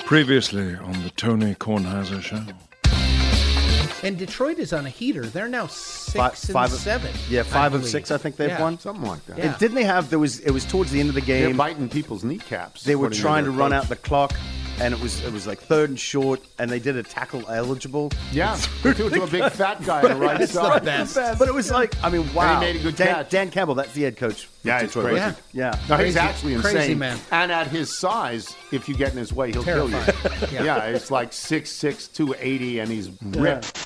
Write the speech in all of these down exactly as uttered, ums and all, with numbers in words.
Previously on the Tony Kornheiser Show. And Detroit is on a heater. They're now six five, and five seven. Of, yeah, five of six. I think they've yeah. won Something like that. Yeah. And didn't they have? There was. It was towards the end of the game. They're biting people's kneecaps. They were according trying to their run coach. out the clock, and it was it was like third and short, and they did a tackle eligible. Yeah, they threw it to a big fat guy on the right It's side. the best. But it was like, I mean, wow. And he made a good Dan, catch. Dan Campbell, that's the head coach. Yeah, it's Detroit, crazy. wasn't he? Yeah. No, he's Crazy- actually insane. crazy man. And at his size, if you get in his way, he'll Terrifying. kill you. Yeah. yeah. It's like six six, two eighty, and he's ripped.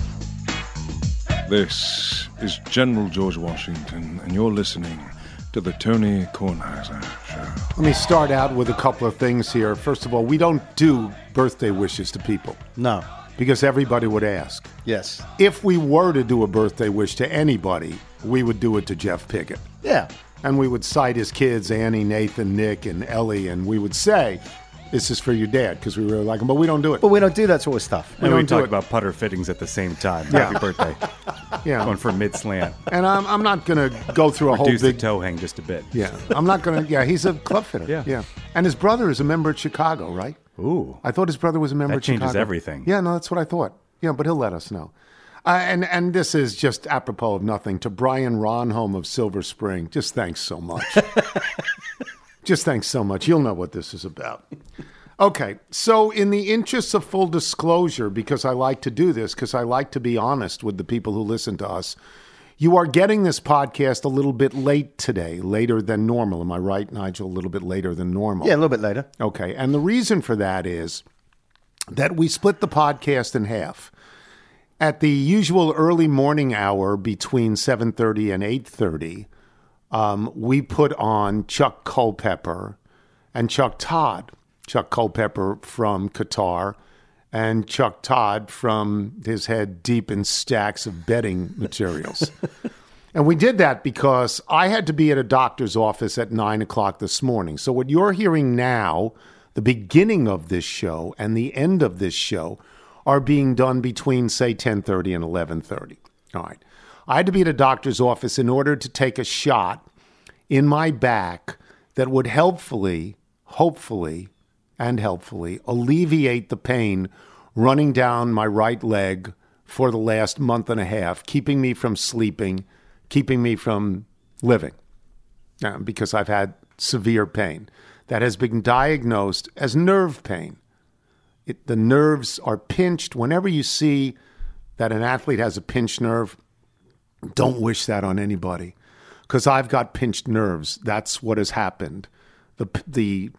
This is General George Washington, and you're listening to the Tony Kornheiser Show. Let me start out with a couple of things here. First of all, we don't do birthday wishes to people No. because everybody would ask. Yes. If we were to do a birthday wish to anybody, we would do it to Jeff Pickett. Yeah. And we would cite his kids, Annie, Nathan, Nick, and Ellie, and we would say, this is for your dad, because we really like him, but we don't do it. But we don't do that sort of stuff. We And we don't do talk it. about putter fittings at the same time. Yeah. Happy birthday. Yeah. Going for mid slant. And I'm, I'm not going to go through a whole Reduce the big... toe hang just a bit. Yeah, I'm not going to... Yeah, he's a club fitter. Yeah. Yeah. And his brother is a member at Chicago, right? Ooh. I thought his brother was a member That at Chicago. changes everything. Yeah, no, that's what I thought. Yeah, but he'll let us know. Uh, and and this is just apropos of nothing. To Brian Ronholm of Silver Spring, just thanks so much. Just thanks so much. You'll know what this is about. Okay, so in the interests of full disclosure, because I like to do this, because I like to be honest with the people who listen to us, you are getting this podcast a little bit late today, later than normal. Am I right, Nigel? A little bit later than normal. Yeah, a little bit later. Okay, and the reason for that is that we split the podcast in half. At the usual early morning hour between seven thirty and eight thirty, um, we put on Chuck Culpepper and Chuck Todd. Chuck Culpepper from Qatar and Chuck Todd from his head deep in stacks of betting materials. And we did that because I had to be at a doctor's office at nine o'clock this morning. So what you're hearing now, the beginning of this show and the end of this show, are being done between, say, ten thirty and eleven thirty. All right. I had to be at a doctor's office in order to take a shot in my back that would helpfully, hopefully, and helpfully alleviate the pain running down my right leg for the last month and a half, keeping me from sleeping, keeping me from living, uh, because I've had severe pain that has been diagnosed as nerve pain. It, the nerves are pinched. Whenever you see that an athlete has a pinched nerve, don't wish that on anybody, because I've got pinched nerves. That's what has happened. The the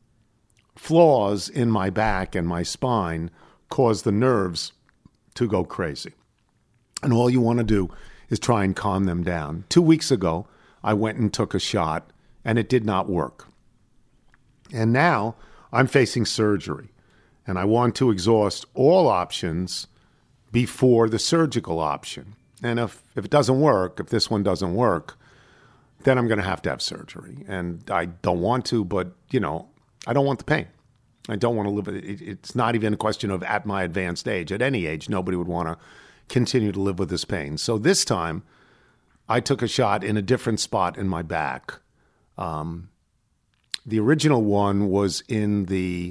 flaws in my back and my spine cause the nerves to go crazy. And all you want to do is try and calm them down. Two weeks ago, I went and took a shot, and it did not work. And now I'm facing surgery, and I want to exhaust all options before the surgical option. And if, if it doesn't work, if this one doesn't work, then I'm going to have to have surgery. And I don't want to, but, you know, I don't want the pain. I don't want to live with it. It's not even a question of at my advanced age. At any age, nobody would want to continue to live with this pain. So this time, I took a shot in a different spot in my back. Um, the original one was in the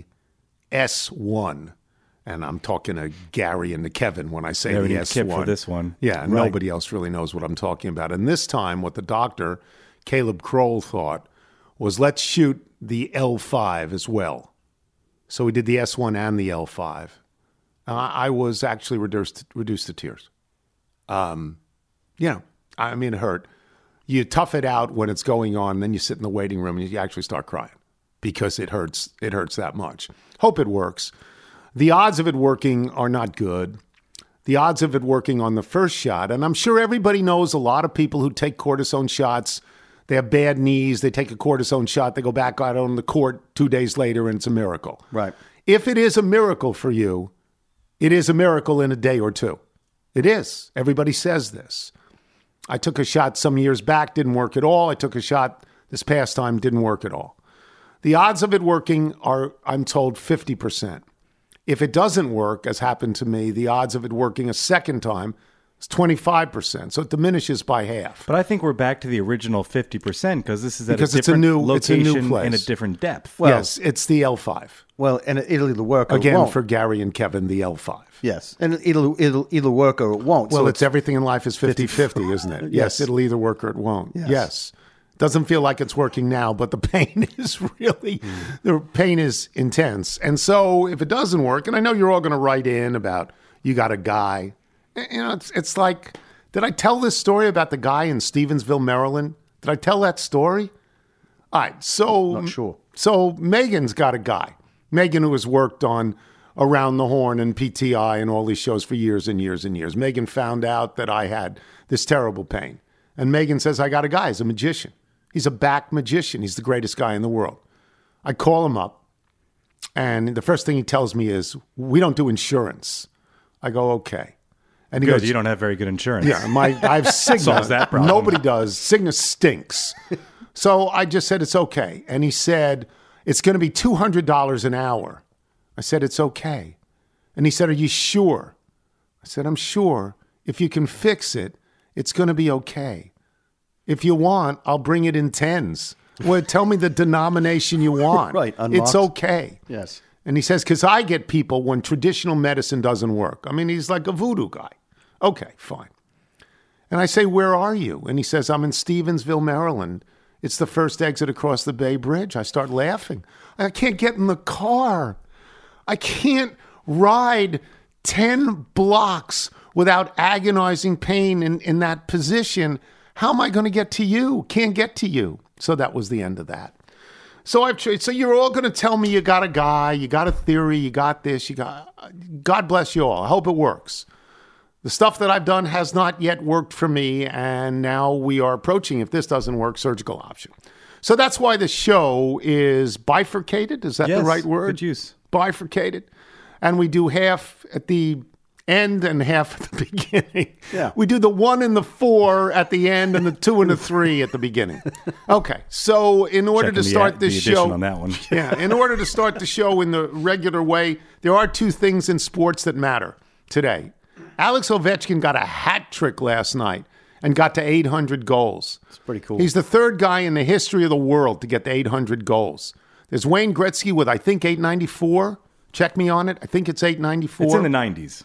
S one. And I'm talking to Gary and to Kevin when I say Yeah, we the need S Kip one. for this one. Yeah, Right. nobody else really knows what I'm talking about. And this time, what the doctor, Caleb Kroll, thought was, let's shoot the L five as well. So we did the S one and the L five. Uh, I was actually reduced reduced to tears. Um, you know, I mean, it hurt. You tough it out when it's going on, then you sit in the waiting room and you actually start crying because it hurts. It hurts that much. Hope it works. The odds of it working are not good. The odds of it working on the first shot, and I'm sure everybody knows a lot of people who take cortisone shots. They have bad knees. They take a cortisone shot. They go back out on the court two days later, and it's a miracle. Right. If it is a miracle for you, it is a miracle in a day or two. It is. Everybody says this. I took a shot some years back, didn't work at all. I took a shot this past time, didn't work at all. The odds of it working are, I'm told, fifty percent. If it doesn't work, as happened to me, the odds of it working a second time is twenty-five percent. So it diminishes by half. But I think we're back to the original fifty percent because this is at Because a it's a different new- it's a new location place. and a different depth. Yes, it's the L five. Well, and it'll either work or it Again, won't. for Gary and Kevin, the L five. Yes, and it'll it'll either work or it won't. Well, so it's everything in life is fifty-fifty, isn't it? Yes, Yes. it'll either work or it won't. Yes. Yes. Doesn't feel like it's working now, but the pain is really, the pain is intense. And so if it doesn't work, and I know you're all going to write in about you got a guy, you know, it's, it's like, did I tell this story about the guy in Stevensville, Maryland? Did I tell that story? All right, so Not sure. So Megan's got a guy. Megan, who has worked on Around the Horn and P T I and all these shows for years and years and years. Megan found out that I had this terrible pain. And Megan says, I got a guy. He's a magician. He's a back magician. He's the greatest guy in the world. I call him up, and the first thing he tells me is, we don't do insurance. I go, okay. And he Good, goes, you don't have very good insurance. yeah, my I have Cigna. Solves that problem. Nobody does. Cigna stinks. So I just said, it's okay. And he said, it's going to be two hundred dollars an hour. I said, it's okay. And he said, are you sure? I said, I'm sure. If you can fix it, it's going to be okay. If you want, I'll bring it in tens. Well, tell me the denomination you want. Right, It's unmarked. okay. Yes. And he says, because I get people when traditional medicine doesn't work. I mean, he's like a voodoo guy. Okay, fine. And I say, where are you? And he says, I'm in Stevensville, Maryland. It's the first exit across the Bay Bridge. I start laughing. I can't get in the car. I can't ride ten blocks without agonizing pain in, in that position. How am I going to get to you? Can't get to you. So that was the end of that. So I've tried. So you're all going to tell me you got a guy, you got a theory, you got this, you got. God bless you all. I hope it works. The stuff that I've done has not yet worked for me, and now we are approaching, if this doesn't work, surgical option. So that's why the show is bifurcated. Is that Yes, the right word? good use. Bifurcated. And we do half at the end and half at the beginning. Yeah. We do the one and the four at the end and the two and the three at the beginning. Okay. So in order Checking to the- start the this addition show on that one. yeah, in order to start the show in the regular way, there are two things in sports that matter today. Alex Ovechkin got a hat trick last night and got to eight hundred goals. It's pretty cool. He's the third guy in the history of the world to get to eight hundred goals. There's Wayne Gretzky with, I think, eight ninety-four. Check me on it. I think it's eight ninety-four. It's in the nineties.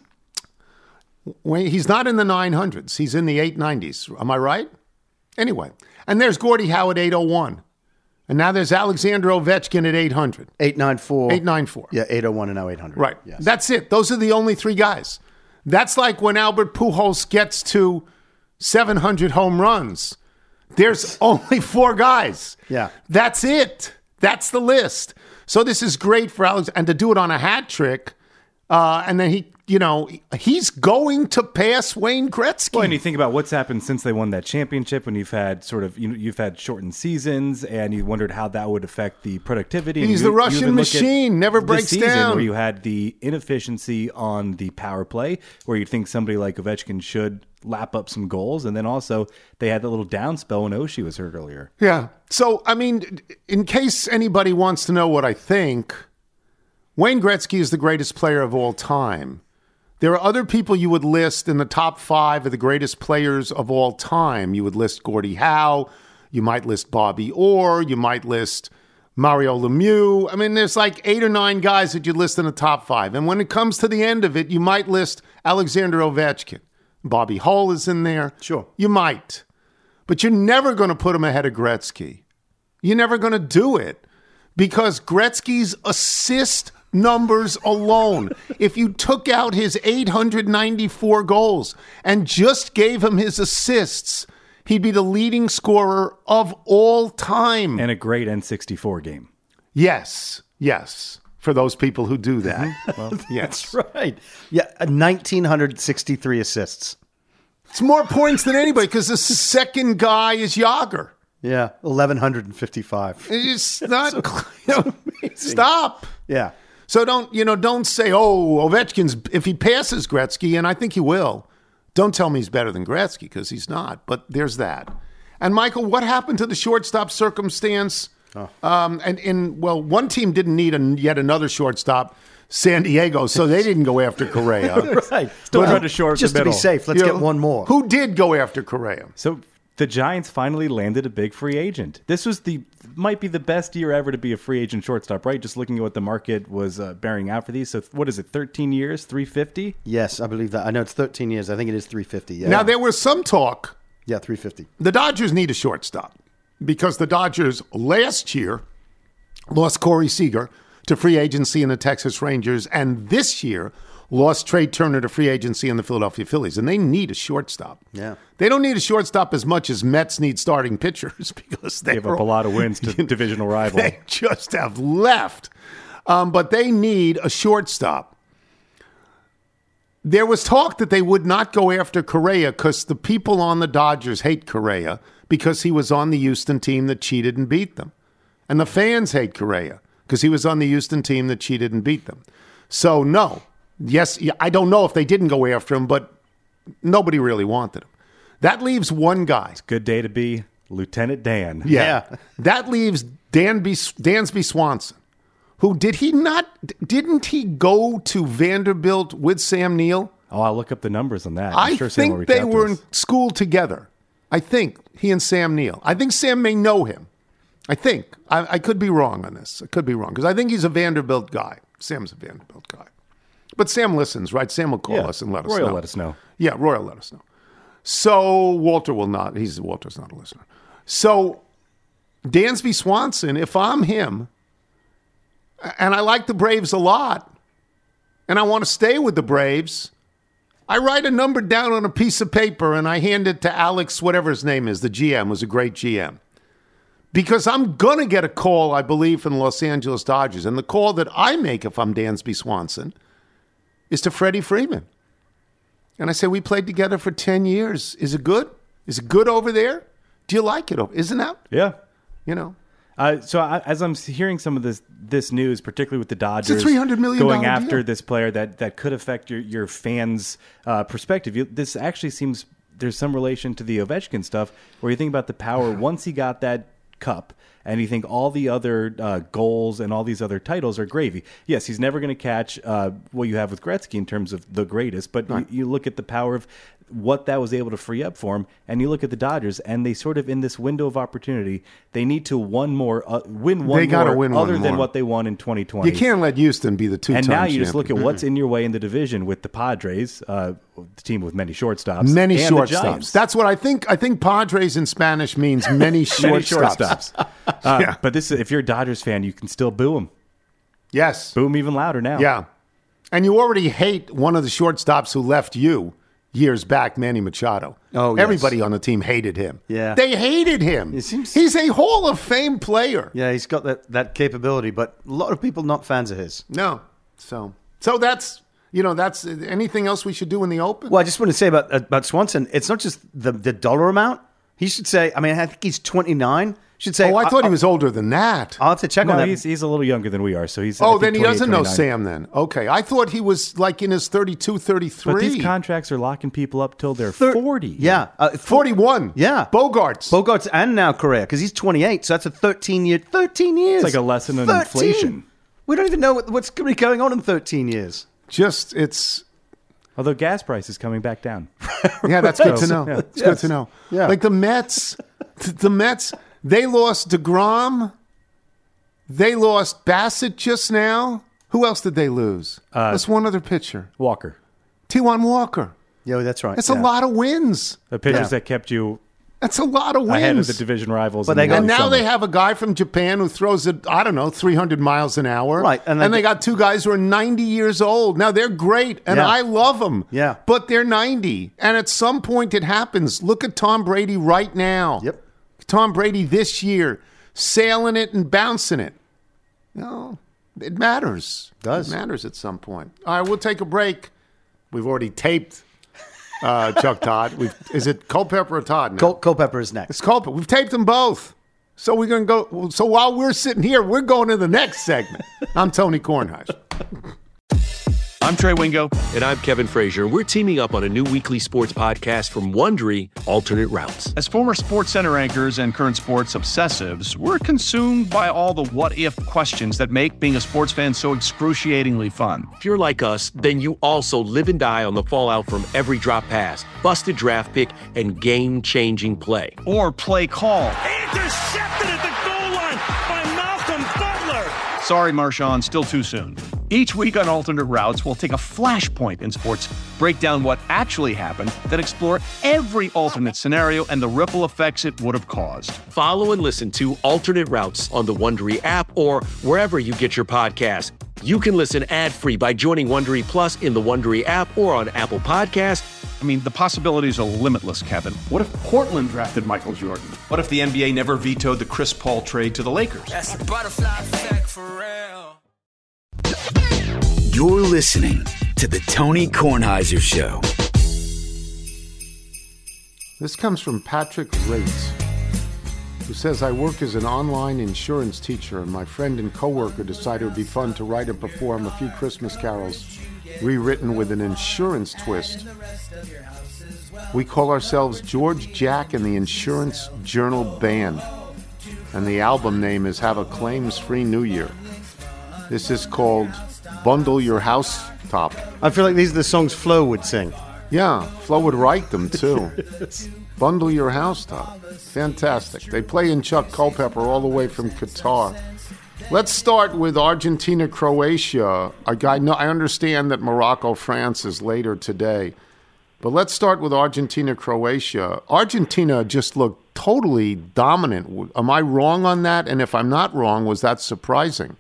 Wayne, he's not in the nine hundreds. He's in the eight nineties. Am I right? Anyway. And there's Gordie Howe at eight oh one. And now there's Alexander Ovechkin at eight hundred. eight ninety-four. eight ninety-four. Yeah, eight oh one and now eight hundred. Right. Yes. That's it. Those are the only three guys. That's like when Albert Pujols gets to seven hundred home runs. There's only four guys. Yeah. That's it. That's the list. So this is great for Alex. And to do it on a hat trick, uh, and then he, you know, he's going to pass Wayne Gretzky. Well, and you think about what's happened since they won that championship, when you've had sort of, you know, you've had shortened seasons, and you wondered how that would affect the productivity. And He's you- the you Russian even look at machine, never this breaks season down. Where you had the inefficiency on the power play, where you'd think somebody like Ovechkin should lap up some goals, and then also they had that little down spell when Oshie was hurt earlier. Yeah. So, I mean, in case anybody wants to know what I think, Wayne Gretzky is the greatest player of all time. There are other people you would list in the top five of the greatest players of all time. You would list Gordie Howe. You might list Bobby Orr. You might list Mario Lemieux. I mean, there's like eight or nine guys that you list in the top five. And when it comes to the end of it, you might list Alexander Ovechkin. Bobby Hull is in there. Sure. You might. But you're never going to put him ahead of Gretzky. You're never going to do it because Gretzky's assist numbers alone, if you took out his eight hundred ninety-four goals and just gave him his assists, he'd be the leading scorer of all time. And a great N sixty-four game. Yes, yes. For those people who do that. Well, yes. Right. Yeah, uh, one thousand nine hundred sixty-three assists. It's more points than anybody because the second guy is Yager. Yeah, eleven fifty-five. It's not. You know, stop. Yeah. So don't, you know, don't say, oh, Ovechkin's, if he passes Gretzky, and I think he will, don't tell me he's better than Gretzky because he's not. But there's that. And Michael, what happened to the shortstop circumstance? Oh. Um, and, and, well, one team didn't need a, yet another shortstop, San Diego, so they didn't go after Correa. Right. Still Well, trying to shore up just the to be middle. safe, let's You get know, one more. Who did go after Correa? So The Giants finally landed a big free agent. This was the might be the best year ever to be a free agent shortstop, right? Just looking at what the market was uh, bearing out for these. So what is it, thirteen years, three fifty? Yes, I believe that. I know it's thirteen years. I think it is three fifty. Yeah. Now, there was some talk. Yeah, three fifty. The Dodgers need a shortstop because the Dodgers last year lost Corey Seager to free agency in the Texas Rangers, and this year lost Trey Turner to free agency in the Philadelphia Phillies, and they need a shortstop. Yeah. They don't need a shortstop as much as Mets need starting pitchers because they Give up a lot of wins to divisional rival. They just have left. Um, but they need a shortstop. There was talk that they would not go after Correa because the people on the Dodgers hate Correa because he was on the Houston team that cheated and beat them. And the fans hate Correa because he was on the Houston team that cheated and beat them. So, no. Yes, I don't know if they didn't go after him, but nobody really wanted him. That leaves one guy. Good day to be Lieutenant Dan. Yeah. yeah. That leaves Danby, Dansby Swanson, who did he not, didn't he go to Vanderbilt with Sam Neill? Oh, I'll look up the numbers on that. I'm I sure Sam will think reach they out to were us. in school together. I think he and Sam Neill. I think Sam may know him. I think. I, I could be wrong on this. I could be wrong because I think he's a Vanderbilt guy. Sam's a Vanderbilt guy. But Sam listens, right? Sam will call Yeah. us and let us Roy know. will let us know. Yeah, Roy will let us know. So Walter will not. He's Walter's not a listener. So Dansby Swanson, if I'm him, and I like the Braves a lot, and I want to stay with the Braves, I write a number down on a piece of paper and I hand it to Alex, whatever his name is. The G M was a great G M. Because I'm going to get a call, I believe, from the Los Angeles Dodgers. And the call that I make if I'm Dansby Swanson is to Freddie Freeman. And I say, we played together for ten years. Is it good? Is it good over there? Do you like it? Isn't that? Yeah. You know. Uh, so I, as I'm hearing some of this this news, particularly with the Dodgers It's a three hundred million dollars going after deal. this player that, that could affect your, your fans' uh, perspective, you, this actually seems there's some relation to the Ovechkin stuff where you think about the power once he got that cup and you think all the other uh, goals and all these other titles are gravy. Yes, he's never going to catch uh, what you have with Gretzky in terms of the greatest, but Right. you, you look at the power of what that was able to free up for him, and you look at the Dodgers, and they sort of, in this window of opportunity, they need to one more, uh, win one They gotta more win one other than more. what they won in twenty twenty. You can't let Houston be the two-time And now you just champion. look at what's in your way in the division with the Padres, uh, the team with many shortstops. Many and the shortstops. Giants. That's what I think. I think Padres in Spanish means many Many shortstops. shortstops. Uh, Yeah. But this, if you're a Dodgers fan, you can still boo him. Yes. Boo him even louder now. Yeah. And you already hate one of the shortstops who left you years back, Manny Machado. Oh, yes. Everybody on the team hated him. Yeah. They hated him. It seems- He's a Hall of Fame player. Yeah, he's got that, that capability, but a lot of people not fans of his. No. So so that's, you know, that's anything else we should do in the open? Well, I just want to say about about Swanson, it's not just the, the dollar amount. He should say, I mean, I think he's twenty-nine. Should say, Oh, I thought he was older than that. I'll have to check No, on that. he's, he's a little younger than we are, so he's. I Oh, think, then he twenty-eight, doesn't know twenty-nine. Sam then. Okay. I thought he was like in his thirty-two, thirty-three. But these contracts are locking people up till they're Thir- forty. Yeah. Uh, forty-one. Yeah. Bogarts. Bogarts and now Correa, because he's twenty-eight, so that's a thirteen year, thirteen years. It's like a lesson in thirteen. inflation. We don't even know what, what's going to be going on in thirteen years. Just, it's, Although gas prices coming back down. yeah, that's good to So, know. yeah. It's Yes. good to know. Yeah. Like the Mets, th- the Mets, they lost DeGrom. They lost Bassett just now. Who else did they lose? Uh, That's one other pitcher. Walker. T one Walker. Yeah, that's right. That's yeah. a lot of wins. The pitchers Yeah. that kept you That's a lot of wins. ahead of the division rivals. But in they the got- early And now summer. they have a guy from Japan who throws it, I don't know, three hundred miles an hour. Right, and And, they- they got two guys who are ninety years old. Now, they're great, and Yeah. I love them. Yeah. But they're ninety. And at some point, it happens. Look at Tom Brady right now. Yep. Tom Brady this year, sailing it and bouncing it. No, it matters. Does. It matters at some point. All right, we'll take a break. We've already taped uh, Chuck Todd. We've, is it Culpepper or Todd now? Col- Culpepper is next. It's Culpepper. We've taped them both. So we're going to go. So while we're sitting here, we're going to the next segment. I'm Tony Kornheiser. I'm Trey Wingo. And I'm Kevin Frazier. We're teaming up on a new weekly sports podcast from Wondery, Alternate Routes. As former Sports Center anchors and current sports obsessives, we're consumed by all the what-if questions that make being a sports fan so excruciatingly fun. If you're like us, then you also live and die on the fallout from every drop pass, busted draft pick, and game-changing play. Or play call. Intercepted at the goal line by Malcolm Butler. Sorry, Marshawn, still too soon. Each week on Alternate Routes, we'll take a flashpoint in sports, break down what actually happened, then explore every alternate scenario and the ripple effects it would have caused. Follow and listen to Alternate Routes on the Wondery app or wherever you get your podcasts. You can listen ad-free by joining Wondery Plus in the Wondery app or on Apple Podcasts. I mean, the possibilities are limitless, Kevin. What if Portland drafted Michael Jordan? What if the N B A never vetoed the Chris Paul trade to the Lakers? That's a butterfly effect for real. You're listening to the Tony Kornheiser Show. This comes from Patrick Rates, who says, I work as an online insurance teacher, and my friend and coworker decided it would be fun to write and perform a few Christmas carols rewritten with an insurance twist. We call ourselves George Jack and the Insurance Journal Band, and the album name is Have a Claims-Free New Year. This is called Bundle Your House Top. I feel like these are the songs Flo would sing. Yeah, Flo would write them too. Bundle Your House Top. Fantastic. They play in Chuck Culpepper all the way from Qatar. Let's start with Argentina, Croatia. I, I, know, I understand that Morocco, France is later today. But let's start with Argentina, Croatia. Argentina just looked totally dominant. Am I wrong on that? And if I'm not wrong, was that surprising?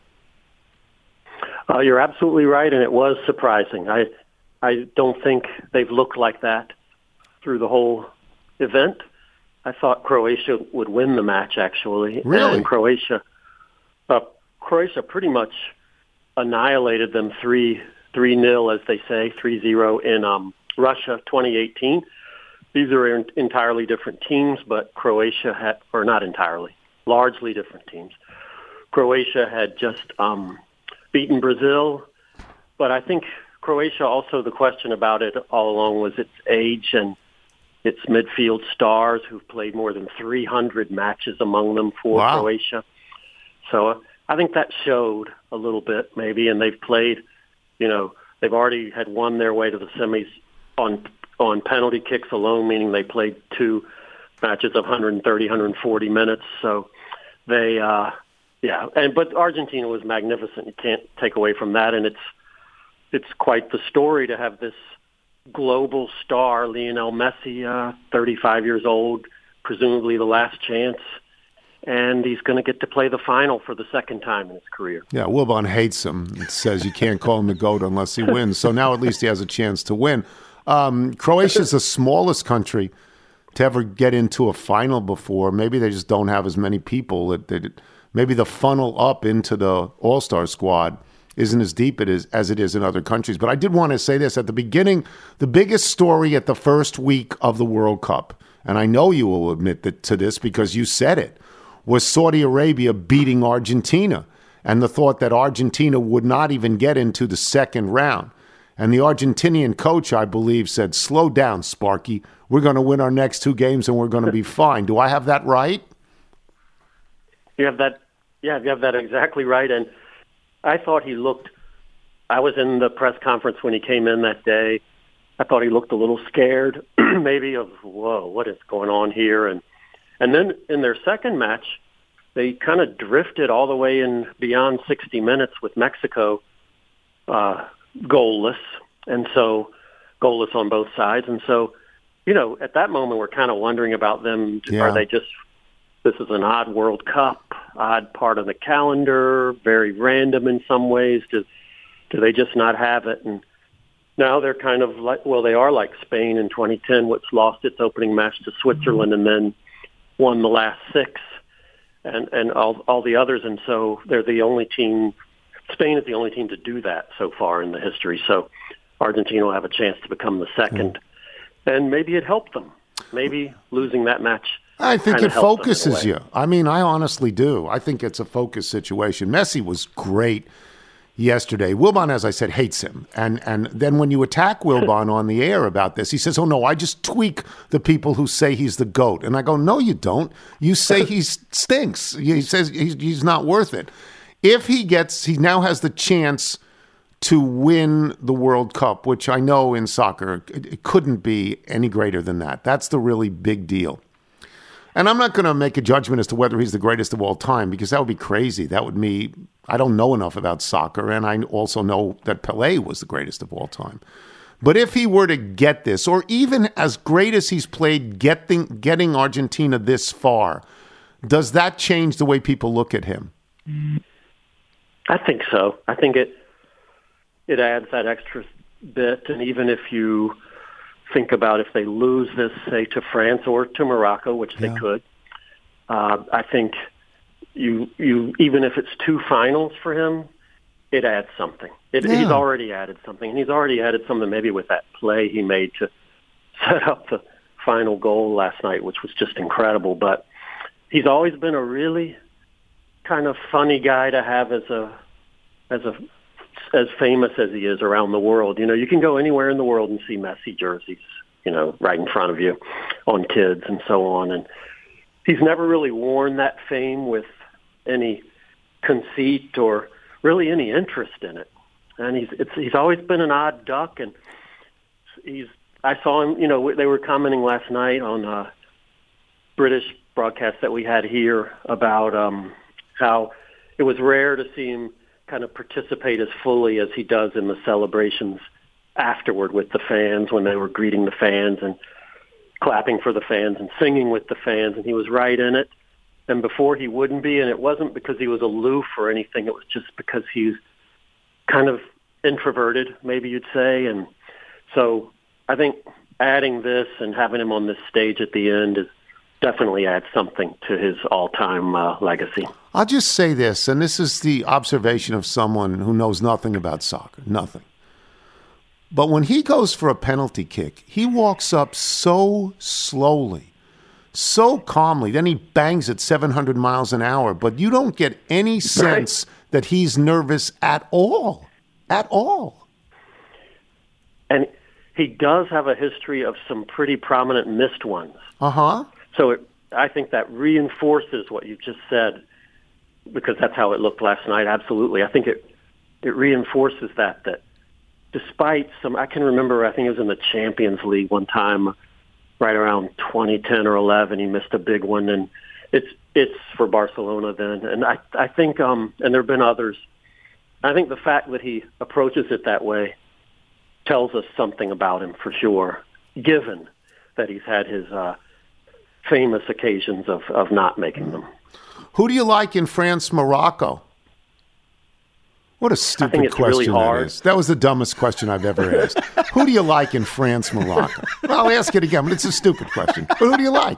Uh, you're absolutely right, and it was surprising. I I don't think they've looked like that through the whole event. I thought Croatia would win the match, actually. Really? And Croatia, uh, Croatia pretty much annihilated them three three nil, as they say, three zero in um, Russia twenty eighteen. These are entirely different teams, but Croatia had, or not entirely, largely different teams. Croatia had just um, beaten Brazil, but I think Croatia also, the question about it all along was its age and its midfield stars who've played more than three hundred matches among them for wow. Croatia. So uh, I think that showed a little bit maybe, and they've played, you know, they've already had won their way to the semis on on penalty kicks alone, meaning they played two matches of one thirty, one forty minutes. So they, uh, yeah, and but Argentina was magnificent. You can't take away from that, and it's it's quite the story to have this global star, Lionel Messi, uh, thirty-five years old, presumably the last chance, and he's going to get to play the final for the second time in his career. Yeah, Wilbon hates him. It says you can't call him the GOAT unless he wins. So now at least he has a chance to win. Um, Croatia's the smallest country to ever get into a final before. Maybe they just don't have as many people. That they, maybe the funnel up into the All-Star squad isn't as deep it is, as it is in other countries. But I did want to say this. At the beginning, the biggest story at the first week of the World Cup, and I know you will admit that, to this because you said it, was Saudi Arabia beating Argentina, and the thought that Argentina would not even get into the second round. And the Argentinian coach, I believe, said, slow down, Sparky. We're going to win our next two games and we're going to be fine. Do I have that right? You have that, yeah, you have that exactly right. And I thought he looked, I was in the press conference when he came in that day. I thought he looked a little scared, maybe of, whoa, what is going on here? And and then in their second match, they kind of drifted all the way in beyond sixty minutes with Mexico uh, goalless, and so goalless on both sides. And so, you know, at that moment, we're kind of wondering about them. Yeah. Are they just, this is an odd World Cup, odd part of the calendar, very random in some ways. Do, do they just not have it? And now they're kind of like, well, they are like Spain in twenty ten, which lost its opening match to Switzerland and then won the last six, and, and all, all the others. And so they're the only team, Spain is the only team to do that so far in the history. So Argentina will have a chance to become the second. Mm. And maybe it helped them. Maybe losing that match. I think it focuses you. I mean, I honestly do. I think it's a focus situation. Messi was great. yesterday. Wilbon, as I said, hates him. And and then when you attack Wilbon on the air about this, he says, oh, no, I just tweak the people who say he's the GOAT. And I go, no, you don't. You say he stinks. He says he's, he's not worth it. If he gets, he now has the chance to win the World Cup, which I know in soccer, it, it couldn't be any greater than that. That's the really big deal. And I'm not going to make a judgment as to whether he's the greatest of all time, because that would be crazy. That would mean I don't know enough about soccer, and I also know that Pelé was the greatest of all time. But if he were to get this, or even as great as he's played getting, getting Argentina this far, does that change the way people look at him? I think so. I think it it adds that extra bit, and even if you think about if they lose this, say, to France or to Morocco, which they yeah. could, uh, I think you you even if it's two finals for him, it adds something. It, yeah. He's already added something, and he's already added something maybe with that play he made to set up the final goal last night, which was just incredible. But he's always been a really kind of funny guy to have as a as a as famous as he is around the world. You know, you can go anywhere in the world and see Messi jerseys, you know, right in front of you on kids and so on. And he's never really worn that fame with any conceit or really any interest in it. And he's it's, he's always been an odd duck. And he's I saw him, you know, they were commenting last night on a British broadcast that we had here about um, how it was rare to see him kind of participate as fully as he does in the celebrations afterward with the fans when they were greeting the fans and clapping for the fans and singing with the fans. And he was right in it. And before he wouldn't be, and it wasn't because he was aloof or anything. It was just because he's kind of introverted, maybe you'd say. And so I think adding this and having him on this stage at the end is definitely adds something to his all-time uh, legacy. I'll just say this, and this is the observation of someone who knows nothing about soccer, nothing. But when he goes for a penalty kick, he walks up so slowly, so calmly. Then he bangs at seven hundred miles an hour, but you don't get any sense right. that he's nervous at all, at all. And he does have a history of some pretty prominent missed ones. Uh-huh. So it, I think that reinforces what you just said, because that's how it looked last night. Absolutely. I think it it reinforces that, that despite some, I can remember, I think it was in the Champions League one time, right around twenty ten or eleven, he missed a big one, and it's it's for Barcelona then. And I, I think, um, and there have been others, I think the fact that he approaches it that way tells us something about him for sure, given that he's had his uh, famous occasions of, of not making them. Who do you like in France, Morocco? What a stupid question really that is. That was the dumbest question I've ever asked. Who do you like in France, Morocco? Well, I'll ask it again, but it's a stupid question. But who do you like?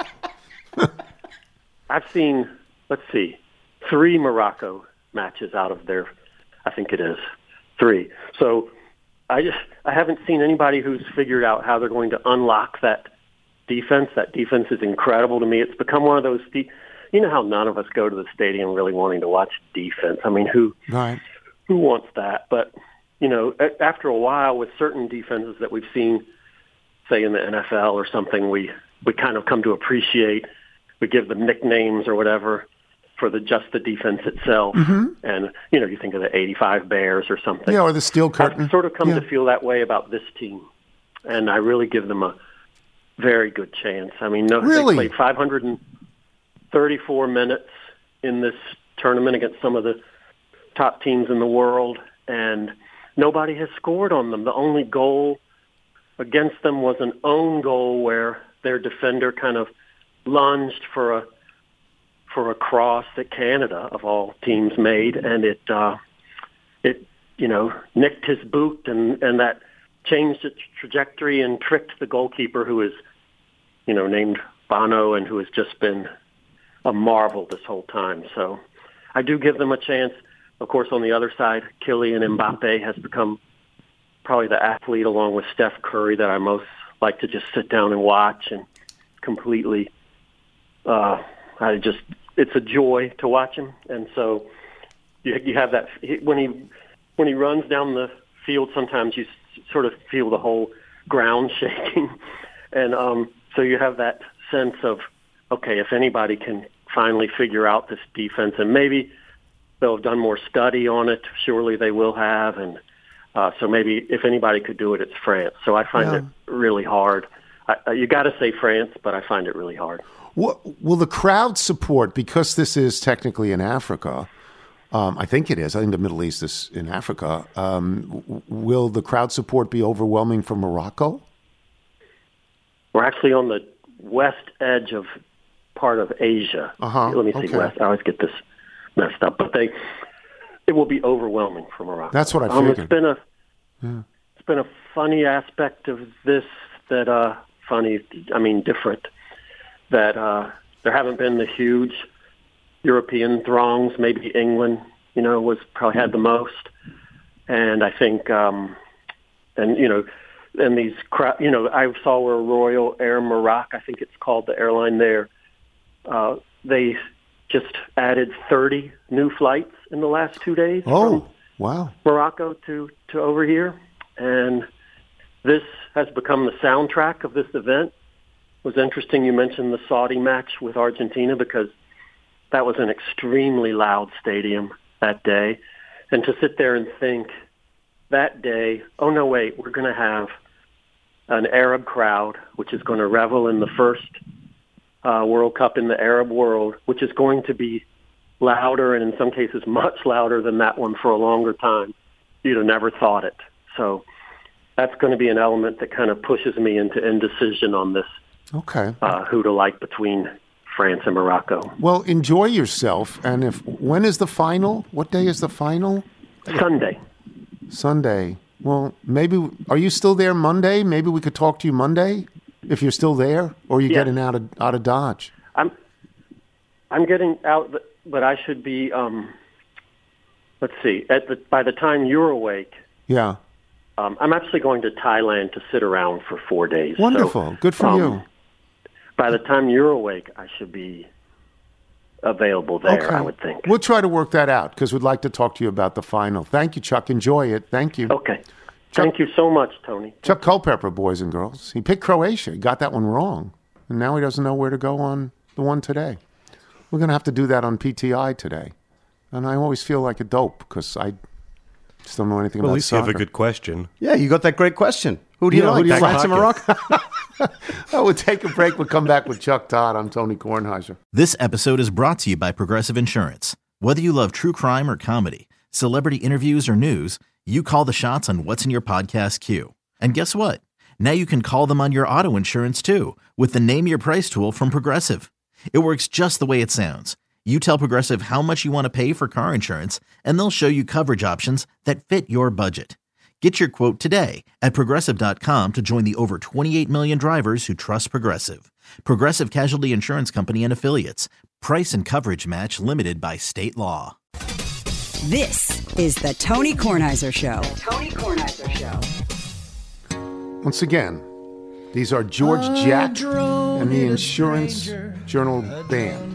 I've seen, let's see, three Morocco matches out of their, I think it is, three. So I just I haven't seen anybody who's figured out how they're going to unlock that defense. That defense is incredible to me. It's become one of those, de- you know how none of us go to the stadium really wanting to watch defense. I mean, who right. who wants that? But, you know, after a while with certain defenses that we've seen, say in the N F L or something, we, we kind of come to appreciate, we give them nicknames or whatever for the just the defense itself. Mm-hmm. And, you know, you think of the eighty-five Bears or something. Yeah, or the Steel Curtain. I've sort of come yeah. to feel that way about this team. And I really give them a very good chance. I mean, no, really? They played five hundred thirty-four minutes in this tournament against some of the top teams in the world, and nobody has scored on them. The only goal against them was an own goal where their defender kind of lunged for a for a cross that Canada, of all teams, made, and it uh, it you know nicked his boot, and, and that changed its trajectory and tricked the goalkeeper, who is you know named Bono and who has just been a marvel this whole time. So I do give them a chance. Of course, on the other side, Kylian Mbappe has become probably the athlete, along with Steph Curry, that I most like to just sit down and watch, and completely, uh, I just, it's a joy to watch him. And so you, you have that, when he when he runs down the field, sometimes you s- sort of feel the whole ground shaking. And um, so you have that sense of, okay, if anybody can finally figure out this defense, and maybe they'll have done more study on it, surely they will have. And uh, so maybe if anybody could do it, it's France. So I find Yeah. it really hard. I, uh, you got to say France, but I find it really hard. What, will the crowd support, because this is technically in Africa, um, I think it is, I think the Middle East is in Africa, um, w- will the crowd support be overwhelming for Morocco? We're actually on the west edge of part of Asia. Uh-huh. Let me see, Okay. west. I always get this messed up. But they, it will be overwhelming for Morocco. That's what I Um, figured. it's been a, Yeah. it's been a funny aspect of this that, uh, funny, I mean different, that uh, there haven't been the huge European throngs. Maybe England, you know, was probably had the most. And I think, um, and, you know, and these, cra- you know, I saw where Royal Air Maroc, I think it's called, the airline there, uh, they just added thirty new flights in the last two days Oh, from wow. Morocco to, to over here. And this has become the soundtrack of this event. It was interesting you mentioned the Saudi match with Argentina, because that was an extremely loud stadium that day. And to sit there and think that day, oh, no, wait, we're going to have an Arab crowd, which is going to revel in the first uh, World Cup in the Arab world, which is going to be louder and in some cases much louder than that one for a longer time. You'd have never thought it. So that's going to be an element that kind of pushes me into indecision on this, Okay. uh, who to like between France and Morocco. Well, enjoy yourself. And if when is the final? What day is the final? Sunday. Sunday. Well, maybe, are you still there Monday? Maybe we could talk to you Monday if you're still there, or are you Yeah. getting out of out of Dodge? I'm I'm getting out, but I should be. Um, let's see. At the by the time you're awake, Yeah. um, I'm actually going to Thailand to sit around for four days. So, Wonderful. Good for um, you. By the time you're awake, I should be available there. Okay. I would think. We'll try to work that out because we'd like to talk to you about the final. Thank you, Chuck. Enjoy it. Thank you. Okay. Thank you so much, Tony. Chuck Culpepper, boys and girls. He picked Croatia. He got that one wrong. And now he doesn't know where to go on the one today. We're going to have to do that on P T I today. And I always feel like a dope because I just don't know anything Well, about at least soccer. you have a good question. Yeah, you got that great question. Who do you Yeah, like? who do you France like? and Morocco? Oh, we'll take a break. We'll come back with Chuck Todd. I'm Tony Kornheiser. This episode is brought to you by Progressive Insurance. Whether you love true crime or comedy, celebrity interviews or news, you call the shots on what's in your podcast queue. And guess what? Now you can call them on your auto insurance too with the Name Your Price tool from Progressive. It works just the way it sounds. You tell Progressive how much you want to pay for car insurance, and they'll show you coverage options that fit your budget. Get your quote today at Progressive dot com to join the over twenty-eight million drivers who trust Progressive. Progressive Casualty Insurance Company and Affiliates. Price and coverage match limited by state law. This is the Tony Kornheiser Show. The Tony Kornheiser Show. Once again, these are George Jack and the Insurance Journal Band.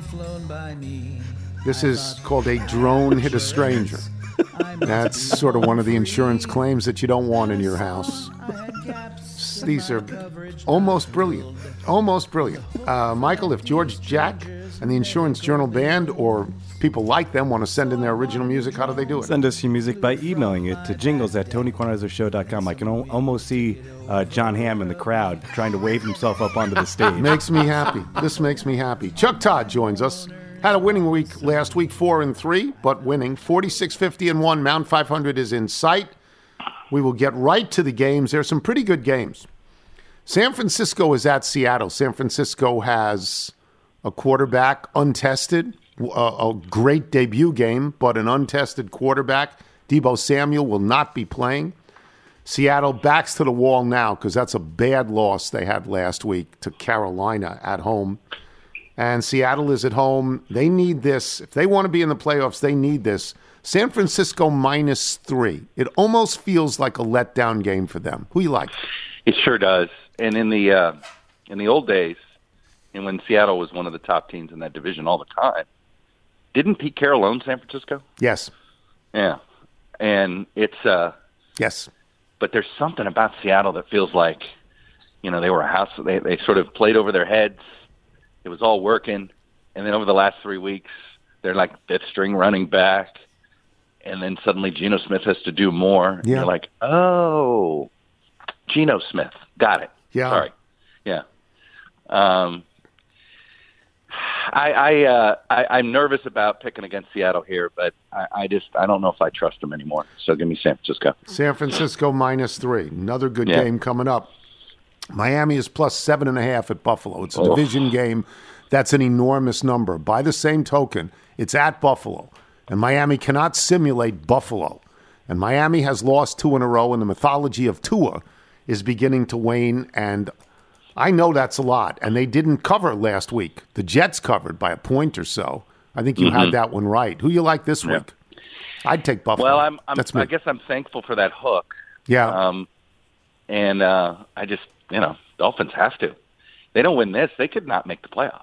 This is called A Drone Hit a Stranger. That's sort of one of the insurance claims that you don't want in your house. These are almost brilliant. Almost brilliant. Uh, Michael, if George Jack and the Insurance Journal Band or people like them want to send in their original music, how do they do it? Send us your music by emailing it to jingles at tony kornheiser show dot com. I can al- almost see uh, John Hamm in the crowd trying to wave himself up onto the stage. Makes me happy. This makes me happy. Chuck Todd joins us. Had a winning week last week, four and three, but winning. forty-six fifty and one. Mount five hundred is in sight. We will get right to the games. There's some pretty good games. San Francisco is at Seattle. San Francisco has a quarterback untested, a, a great debut game, but an untested quarterback. Deebo Samuel will not be playing. Seattle backs to the wall now because that's a bad loss they had last week to Carolina at home. And Seattle is at home. They need this. If they want to be in the playoffs, they need this. San Francisco minus three. It almost feels like a letdown game for them. Who you like? It sure does. And in the uh, in the old days, and when Seattle was one of the top teams in that division all the time, didn't Pete Carroll own San Francisco? Yes. Yeah. and it's uh, yes. But there's something about Seattle that feels like, you know, they were a house. They they sort of played over their heads. It was all working, and then over the last three weeks, they're like fifth string running back, and then suddenly Geno Smith has to do more. Yeah. You're like, oh, Geno Smith, got it. Yeah. Sorry. Yeah. Um. I, I, uh, I, I'm nervous about picking against Seattle here, but I, I just I don't know if I trust them anymore. So give me San Francisco. San Francisco minus three. Another good Yeah. game coming up. Miami is plus seven and a half at Buffalo. It's a Oh. division game. That's an enormous number. By the same token, it's at Buffalo, and Miami cannot simulate Buffalo. And Miami has lost two in a row, and the mythology of Tua is beginning to wane, and I know that's a lot, and they didn't cover last week. The Jets covered by a point or so. I think you Mm-hmm. had that one right. Who you like this Yeah. week? I'd take Buffalo. Well, I'm, I'm That's me. I guess I'm thankful for that hook. Yeah. Um, and uh, I just, you know, Dolphins have to. They don't win this, they could not make the playoffs.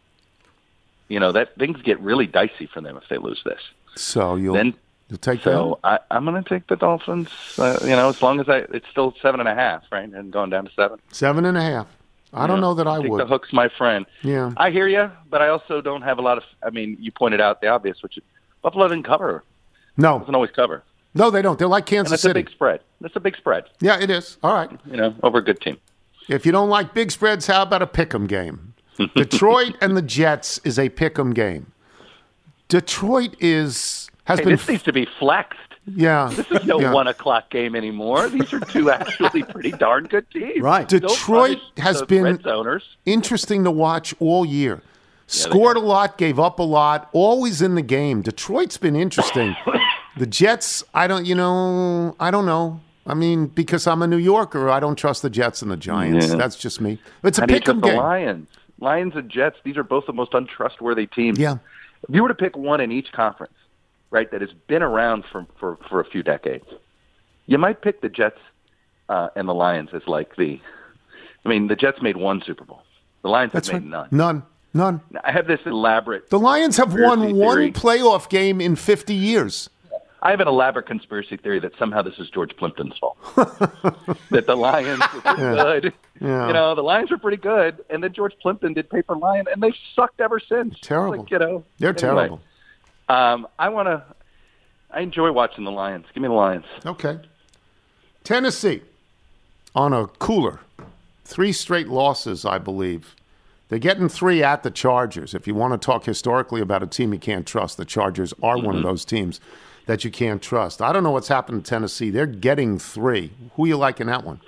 You know, that things get really dicey for them if they lose this. So you'll Then- you'll take So I, I'm going to take the Dolphins. Uh, you know, as long as I, it's still seven and a half, right, and going down to seven. that seven and a half. I don't Yeah. know that I I think would. the hook's my friend. Yeah. I hear you, but I also don't have a lot of. I mean, you pointed out the obvious, which is Buffalo didn't cover. No, Doesn't always cover, no, they don't. They're like and Kansas that's City. a big spread. That's a big spread. Yeah, it is. All right. You know, over a good team. If you don't like big spreads, how about a pick'em game? Detroit and the Jets is a pick'em game. Detroit is has Hey, been this needs to be flexed. yeah. This is no yeah. one o'clock game anymore. These are two actually pretty darn good teams. Right. Don't Detroit punish has those been red zoners. interesting to watch all year. Scored a lot, gave up a lot, always in the game. Detroit's been interesting. The Jets, I don't, you know, I don't know. I mean, because I'm a New Yorker, I don't trust the Jets and the Giants. Yeah. That's just me. It's a How do you pick'em trust the game. Lions? Lions and Jets, these are both the most untrustworthy teams. Yeah. If you were to pick one in each conference, right, that has been around for, for, for a few decades, you might pick the Jets uh, and the Lions as like the – I mean, the Jets made one Super Bowl. The Lions That's have right. made none. None. None. I have this elaborate – The Lions have won conspiracy one theory. playoff game in fifty years. I have an elaborate conspiracy theory that somehow this is George Plimpton's fault. That the Lions were Yeah. good. Yeah. You know, the Lions were pretty good, and then George Plimpton did Paper Lion, and they've sucked ever since. Terrible. Like, you know, They're anyway. terrible. Um, I want to. I enjoy watching the Lions. Give me the Lions. Okay. Tennessee on a cooler. Three straight losses, I believe. They're getting three at the Chargers. If you want to talk historically about a team you can't trust, the Chargers are one of those teams that you can't trust. I don't know what's happened to Tennessee. They're getting three. Who you like in that one?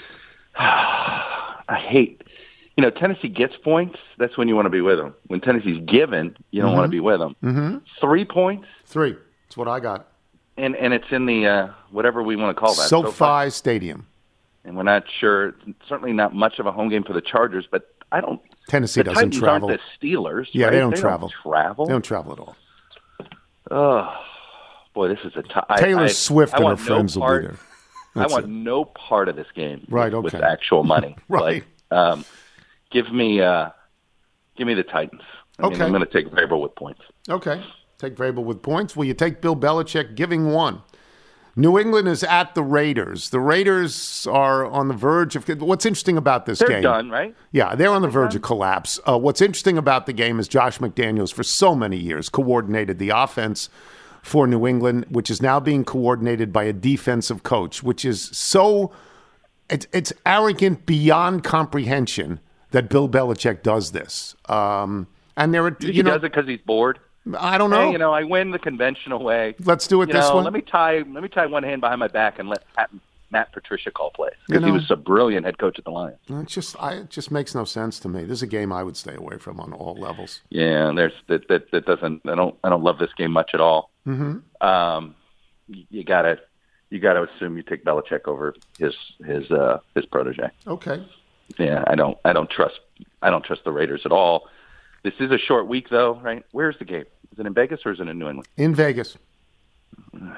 I hate. You know, Tennessee gets points. That's when you want to be with them. When Tennessee's given, you don't want to be with them. Mm-hmm. Three points, Three. That's what I got. and and it's in the uh, whatever we want to call that. SoFi Stadium. And we're not sure. Certainly not much of a home game for the Chargers, but I don't. Tennessee the doesn't Titans travel. Aren't the Steelers? Yeah, right? they don't travel. travel. They don't travel at all. Oh, boy, this is a tough. Taylor I, Swift I, I and her want no friends will be part- there. I That's want it. no part of this game. Right, With, okay. with actual money. Right. Like, um, give me, uh, give me the Titans. I mean, Okay. I'm going to take Vrabel with points. Okay. Take Vrabel with points. Will you take Bill Belichick giving one? New England is at the Raiders. The Raiders are on the verge of. What's interesting about this They're game? done, right? Yeah, they're on the verge of collapse. Uh, what's interesting about the game is Josh McDaniels, for so many years, coordinated the offense for New England, which is now being coordinated by a defensive coach, which is so. It's, it's arrogant beyond comprehension that Bill Belichick does this. Um, and there are, You think you he know, does it because he's bored? I don't know. Hey, you know, I win the conventional way. Let's do it you this know, way. Let me tie. Let me tie one hand behind my back and let Pat, Matt Patricia call plays You because he know. was a brilliant head coach at the Lions. It just, I, it just makes no sense to me. This is a game I would stay away from on all levels. Yeah, there's that. That, that doesn't. I don't. I don't love this game much at all. Mm-hmm. Um, you, you gotta. You gotta assume you take Belichick over his his uh, his protege. Okay. Yeah, I don't. I don't trust. I don't trust the Raiders at all. This is a short week, though, right? Where's the game? Is it in Vegas or is it in New England? In Vegas.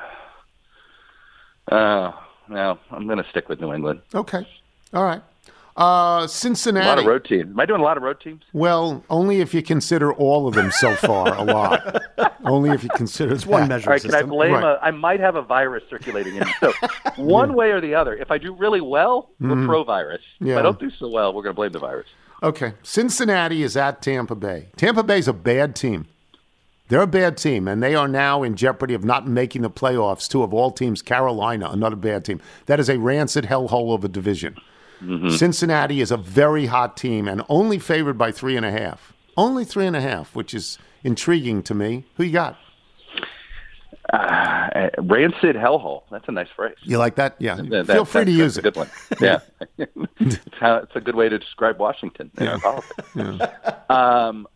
Uh, well, I'm going to stick with New England. Okay. All right. Uh, Cincinnati. A lot of road teams. Am I doing a lot of road teams? Well, only if you consider all of them so far a lot. Only if you consider it's one measure. All right, system. can I blame Right. a, I might have a virus circulating in me. So one way or the other, if I do really well, we're Mhm. pro-virus. If Yeah. I don't do so well, we're going to blame the virus. Okay. Cincinnati is at Tampa Bay. Tampa Bay's a bad team. They're a bad team, and they are now in jeopardy of not making the playoffs. Two of all teams, Carolina, another bad team. That is a rancid hellhole of a division. Mm-hmm. Cincinnati is a very hot team and only favored by three and a half. Only three and a half, which is intriguing to me. Who you got? Uh, rancid hellhole. That's a nice phrase. You like that? Yeah. That- Feel that- free to that's use a it. good one. Yeah. it's, how, it's a good way to describe Washington and our politics. Yeah. Um,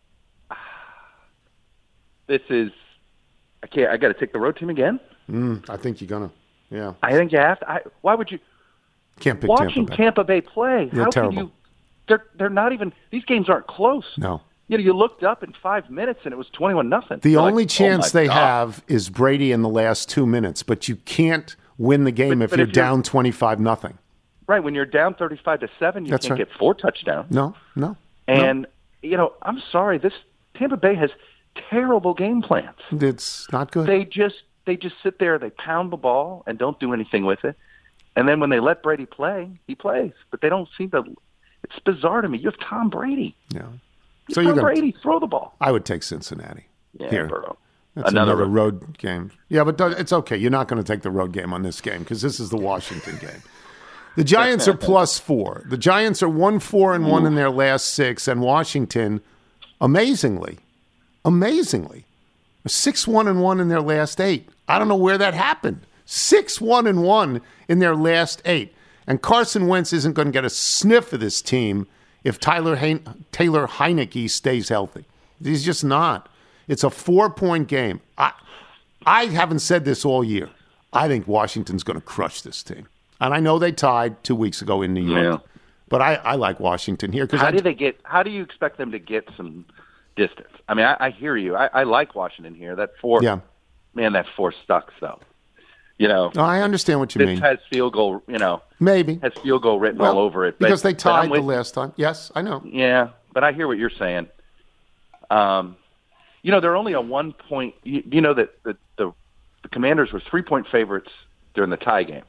this is, I can't, I got to take the road team again? Mm, I think you're going to. Yeah. I think you have to. I, why would you? Can't pick Watching Tampa Bay. Tampa Bay play, They're how terrible. can you? They're they're not even. These games aren't close. No. You know, you looked up in five minutes and it was twenty-one nothing. The You're only like, chance oh my they God. have is Brady in the last two minutes, but you can't win the game But- if but you're if you're- down twenty-five nothing. Right, when you're down thirty-five to seven, you That's can't right. get four touchdowns. No, no. And you know, I'm sorry, this Tampa Bay has terrible game plans. It's not good. They just they just sit there, they pound the ball and don't do anything with it. And then when they let Brady play, he plays. But they don't seem to. It's bizarre to me. You have Tom Brady. Yeah. You So have you're Tom gonna- Brady, throw the ball. I would take Cincinnati. Yeah, Here. Burrow. That's Another another, road- road game. Yeah, but don't- it's okay. You're not going to take the road game on this game because this is the Washington game. The Giants are plus four. The Giants are one, four, and one in their last six, and Washington, amazingly, amazingly, are six, one, and one in their last eight. I don't know where that happened. Six, one, and one in their last eight. And Carson Wentz isn't going to get a sniff of this team if Tyler Hein- Taylor Heineke stays healthy. He's just not. It's a four-point game. I, I haven't said this all year. I think Washington's going to crush this team. And I know they tied two weeks ago in New York. Yeah. But I, I like Washington here. How I, do they get? How do you expect them to get some distance? I mean, I, I hear you. I, I like Washington here. That four, Yeah. man, that four sucks though. You know, No, I understand what you this mean. has field goal. You know, Maybe. has field goal written Well, all over it. But, because they but I'm tied the with- last time. Yes, I know. Yeah, but I hear what you're saying. Um, you know, they're only a one point. You, you know that the, the the Commanders were three point favorites during the tie game.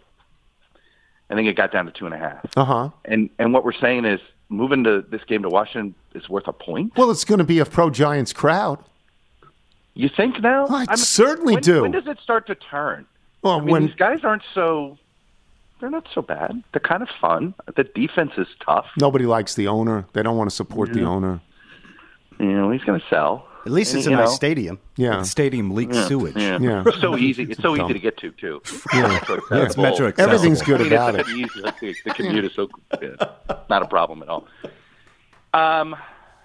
I think it got down to two and a half. Uh-huh. And and what we're saying is moving to this game to Washington is worth a point. Well, it's going to be a pro-Giants crowd. You think now? I I'm- certainly when, do. When does it start to turn? Well, I mean, when these guys aren't so. They're not so bad. They're kind of fun. The defense is tough. nobody likes the owner. They don't want to support the Yeah. owner. You know, he's going to sell. At least And, it's a you nice know, stadium. Yeah. The stadium leaks Yeah, sewage. Yeah. Yeah. It's so easy. It's so Dumb. easy to get to too. Yeah. Metro Yeah. It's metro accessible. Everything's good I mean, about it's it. easy. The, the commute is so good. Not a problem at all. Um,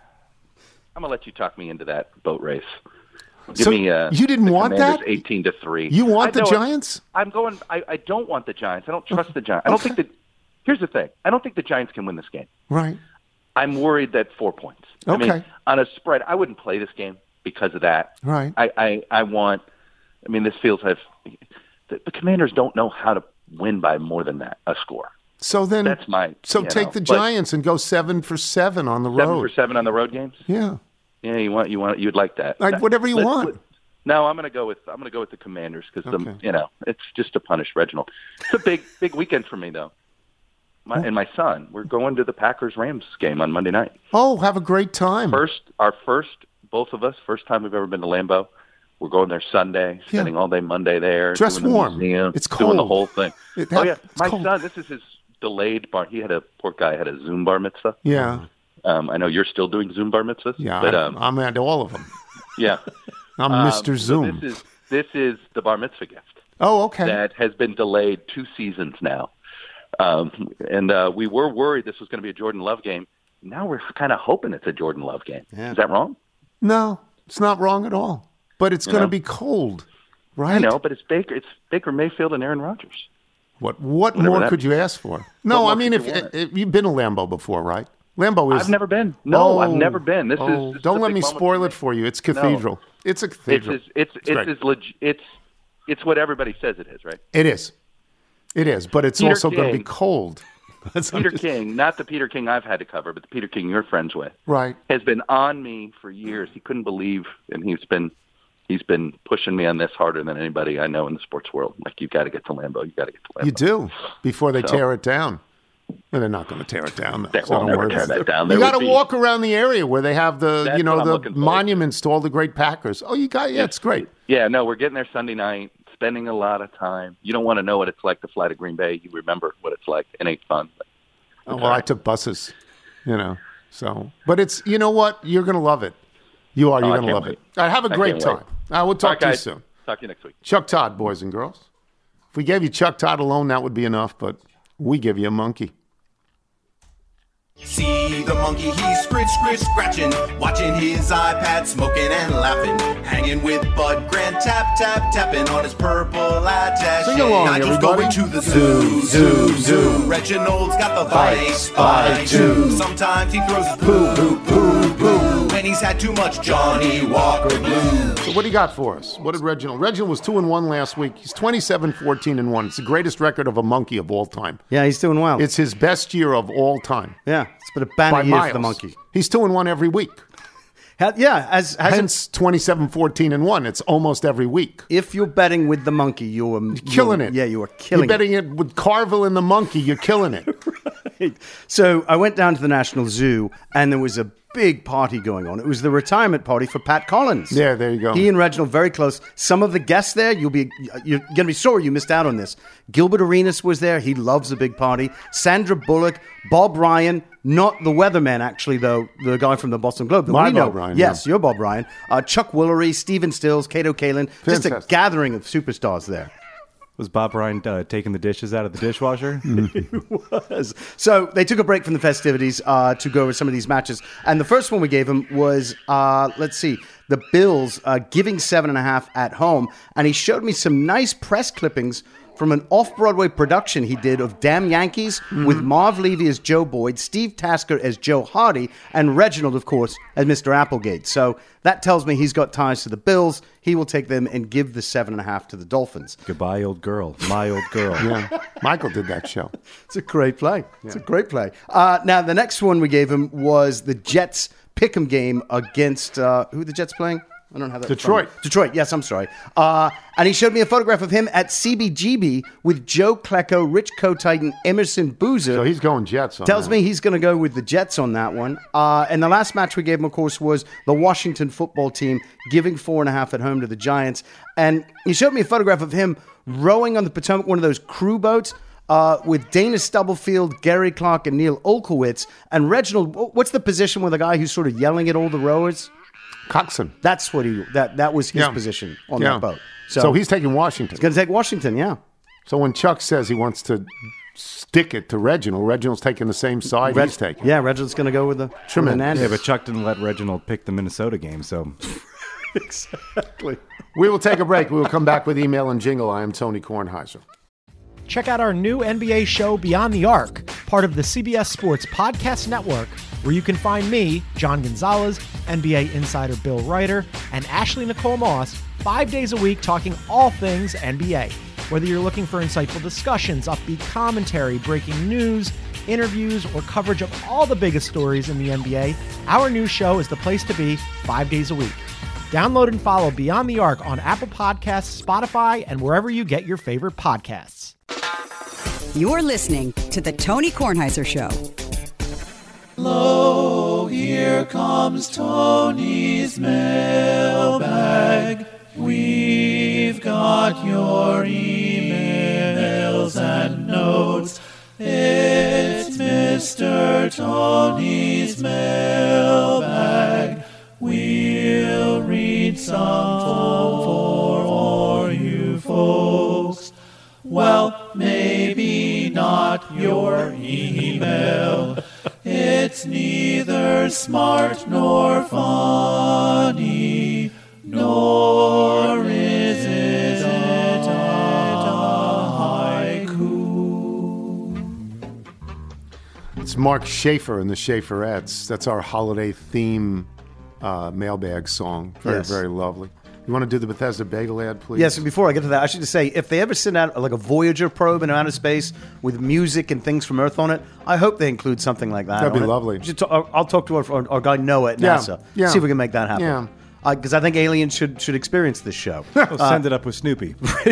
I'm gonna let you talk me into that boat race. Give So me. Uh, you didn't the want Commanders that? Eighteen to three. You want I the know it- Giants? I'm going. I, I don't want the Giants. I don't trust the Giants. I don't think that. Here's the thing. I don't think the Giants can win this game. Right. I'm worried that four points. I Okay. mean, on a spread, I wouldn't play this game because of that. Right. I, I, I want. I mean, this feels like the, the Commanders don't know how to win by more than that a score. So then, That's my. so you take know, the but Giants and go seven for seven on the Seven road. for seven on the road games. Yeah. Yeah, you want you want you'd like that. Like, whatever you Let's- want. let- No, I'm going to go with I'm going to go with the Commanders because Okay. the you know it's just to punish Reginald. It's a big big weekend for me though. My, and my son, we're going to the Packers Rams game on Monday night. Oh, have a great time. First, our first, both of us, first time we've ever been to Lambeau. We're going there Sunday, spending all day Monday there. Dress doing the warm. museum, It's doing the cold. whole thing. It oh ha- yeah, it's my cold. son. This is his delayed bar. He had a poor guy had a Zoom bar mitzvah. Yeah. Um, I know you're still doing Zoom bar mitzvahs. Yeah. but I'm, um, I'm at all of them. yeah, I'm Um, Mister so Zoom. This is this is the bar mitzvah gift. Oh, okay. That has been delayed two seasons now, um, and uh, we were worried this was going to be a Jordan Love game. Now we're kind of hoping it's a Jordan Love game. Yeah. Is that wrong? No, it's not wrong at all. But it's You going to know? be cold, right? I know, but it's Baker. It's Baker Mayfield and Aaron Rodgers. What what Whatever more that could you ask for? No, more I mean, could if, you want? if you've been to Lambeau before, right? Lambeau is. I've never been. No, Oh, I've never been. This oh, is this don't is a let big me moment spoil for it for you. It's cathedral. It's a It's cathedral. it's it's it's, great. as leg- it's it's what everybody says it is, right? It is. It is, but it's Peter also going to be King. cold. That's Peter King, not the Peter King I've had to cover, but the Peter King you're friends with, right, has been on me for years. He couldn't believe, and he's been he's been pushing me on this harder than anybody I know in the sports world. Like, you got to get to Lambeau. You got to get to Lambeau. You do before they So- tear it down. Well, they're not going to tear it down. Though, They so won't don't never worry tear about that it. down. You There got to would be- walk around the area where they have the, That's you know, what I'm the looking forward monuments to all the great Packers. Oh, you got, yeah, it's great. Yeah, no, we're getting there Sunday night, spending a lot of time. You don't want to know what it's like to fly to Green Bay. You remember what it's like. It ain't fun. But Oh, well, I took buses, you know, so. But it's, you know what? You're going to love it. You are. Oh, You're I going to can't love wait. it. All right, have a I great can't time. wait. I will All talk right, to you guys. soon. Talk to you next week. Chuck Todd, boys and girls. If we gave you Chuck Todd alone, that would be enough, but we give you a monkey. See the monkey, he's scritch, scritch, scratching, watching his iPad, smoking and laughing, hanging with Bud Grant, tap, tap, tapping on his purple attache. Sing along, Nigel's everybody. going to the zoo, zoo, zoo. Reginald's got the vice, by two. Sometimes he throws his poo, poo, poo, poo. When he's had too much Johnny Walker Blue. So what do you got for us? What did Reginald? Reginald was two and one last week. He's twenty-seven, fourteen and one. It's the greatest record of a monkey of all time. Yeah, he's doing well. It's his best year of all time. Yeah, it's been a banner By year miles. for the monkey. He's two and one every week. Ha- Yeah, as hasn't- Hence twenty-seven, fourteen and one. It's almost every week. if you're betting with the monkey, you're, you're Killing it. Yeah, you are killing You're betting it with Carville and the monkey. You're killing it. it. So I went down to the National Zoo, and there was a big party going on. It was the retirement party for Pat Collins. Yeah, there you go. He and Reginald very close. Some of the guests there, you'll be you're going to be sorry you missed out on this. Gilbert Arenas was there. He loves a big party. Sandra Bullock, Bob Ryan, not the weatherman actually though, the guy from the Boston Globe. that My we know. Bob Ryan, Yes, yeah. your Bob Ryan. Uh, Chuck Woolery, Stephen Stills, Cato Kalin. Just a Fantastic. gathering of superstars there. Was Bob Ryan uh, taking the dishes out of the dishwasher? was. So they took a break from the festivities uh, to go over some of these matches. And the first one we gave him was, uh, let's see, the Bills uh, giving seven and a half at home. And he showed me some nice press clippings from an off-Broadway production he did of Damn Yankees with Marv Levy as Joe Boyd, Steve Tasker as Joe Hardy, and Reginald, of course, as Mister Applegate. So that tells me he's got ties to the Bills. He will take them and give the seven and a half to the Dolphins. Goodbye, old girl. My old girl. Yeah, Michael did that show. It's a great play. It's a great play. Uh, now, the next one we gave him was the Jets pick'em game against, uh, who are the Jets playing? I don't have that. in front of Detroit. me. Detroit, yes, I'm sorry. Uh, and he showed me a photograph of him at C B G B with Joe Klecko, Rich Kotite, and Emerson Boozer. So he's going Jets on Tells that. me he's going to go with the Jets on that one. Uh, and the last match we gave him, of course, was the Washington football team giving four and a half at home to the Giants. And he showed me a photograph of him rowing on the Potomac, one of those crew boats, uh, with Dana Stubblefield, Gary Clark, and Neil Olkowitz. And Reginald, what's the position with the guy who's sort of yelling at all the rowers? Coxon. That's what he, that, that was his Yeah. position on Yeah. that boat. So, he's taking Washington. He's going to take Washington, yeah. So when Chuck says he wants to stick it to Reginald, Reginald's taking the same side Reg- he's taking. Yeah, Reginald's going to go with the Tremendous. Hernandez. Yeah, but Chuck didn't let Reginald pick the Minnesota game, so Exactly. We will take a break. We will come back with email and jingle. I am Tony Kornheiser. Check out our new N B A show, Beyond the Arc, part of the C B S Sports Podcast Network, where you can find me, John Gonzalez, N B A insider Bill Ryder, and Ashley Nicole Moss, five days a week talking all things N B A. Whether you're looking for insightful discussions, upbeat commentary, breaking news, interviews, or coverage of all the biggest stories in the N B A, our new show is the place to be five days a week. Download and follow Beyond the Arc on Apple Podcasts, Spotify, and wherever you get your favorite podcasts. You're listening to The Tony Kornheiser Show. Lo, here comes Tony's mailbag. We've got your emails and notes. It's Mister Tony's mailbag. We'll read some for all you folks. Well, maybe not your email. It's neither smart nor funny, nor is it a haiku. It's Mark Schaefer and the Schaeferettes. That's our holiday theme uh, mailbag song. Very, Yes. very lovely. You want to do the Bethesda Bagel ad, please? Yes, and before I get to that, I should just say, if they ever send out like a Voyager probe in outer space with music and things from Earth on it, I hope they include something like that. That'd be on it. lovely. Just to- I'll I'll talk to our, our, our guy Noah at Yeah, NASA. yeah. See if we can make that happen. Yeah. Because I think aliens should should experience this show. We'll send it up with Snoopy.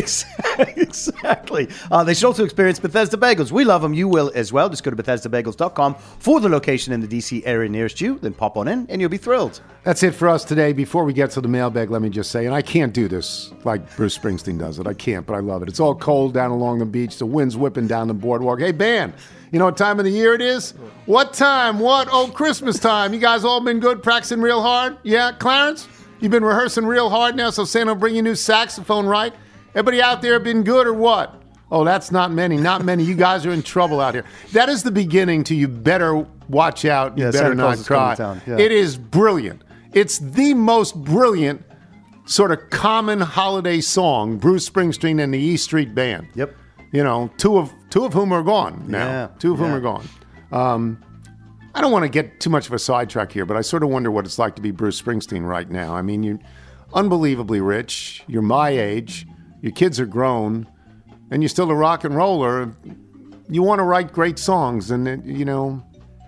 Exactly. Uh, they should also experience Bethesda Bagels. We love them. You will as well. Just go to Bethesda Bagels dot com for the location in the D C area nearest you. Then pop on in and you'll be thrilled. That's it for us today. Before we get to the mailbag, let me just say, and I can't do this like Bruce Springsteen does it. I can't, but I love it. It's all cold down along the beach. The wind's whipping down the boardwalk. Hey, band, you know what time of the year it is? What time? What? Oh, Christmas time. You guys all been good, practicing real hard? Yeah, Clarence? You've been rehearsing real hard now, so Santa will bring you a new saxophone, right? Everybody out there been good or what? Oh, that's not many. Not many. You guys are in trouble out here. That is the beginning to you better watch out. You Yeah, better Santa not Claus is coming cry. to town. Yeah. It is brilliant. It's the most brilliant sort of common holiday song, Bruce Springsteen and the E Street Band. Yep. You know, two of two of whom are gone now. Yeah, Two of whom yeah. are gone. Um, I don't want to get too much of a sidetrack here, but I sort of wonder what it's like to be Bruce Springsteen right now. I mean, you're unbelievably rich. You're my age. Your kids are grown, and you're still a rock and roller. You want to write great songs, and, it, you know,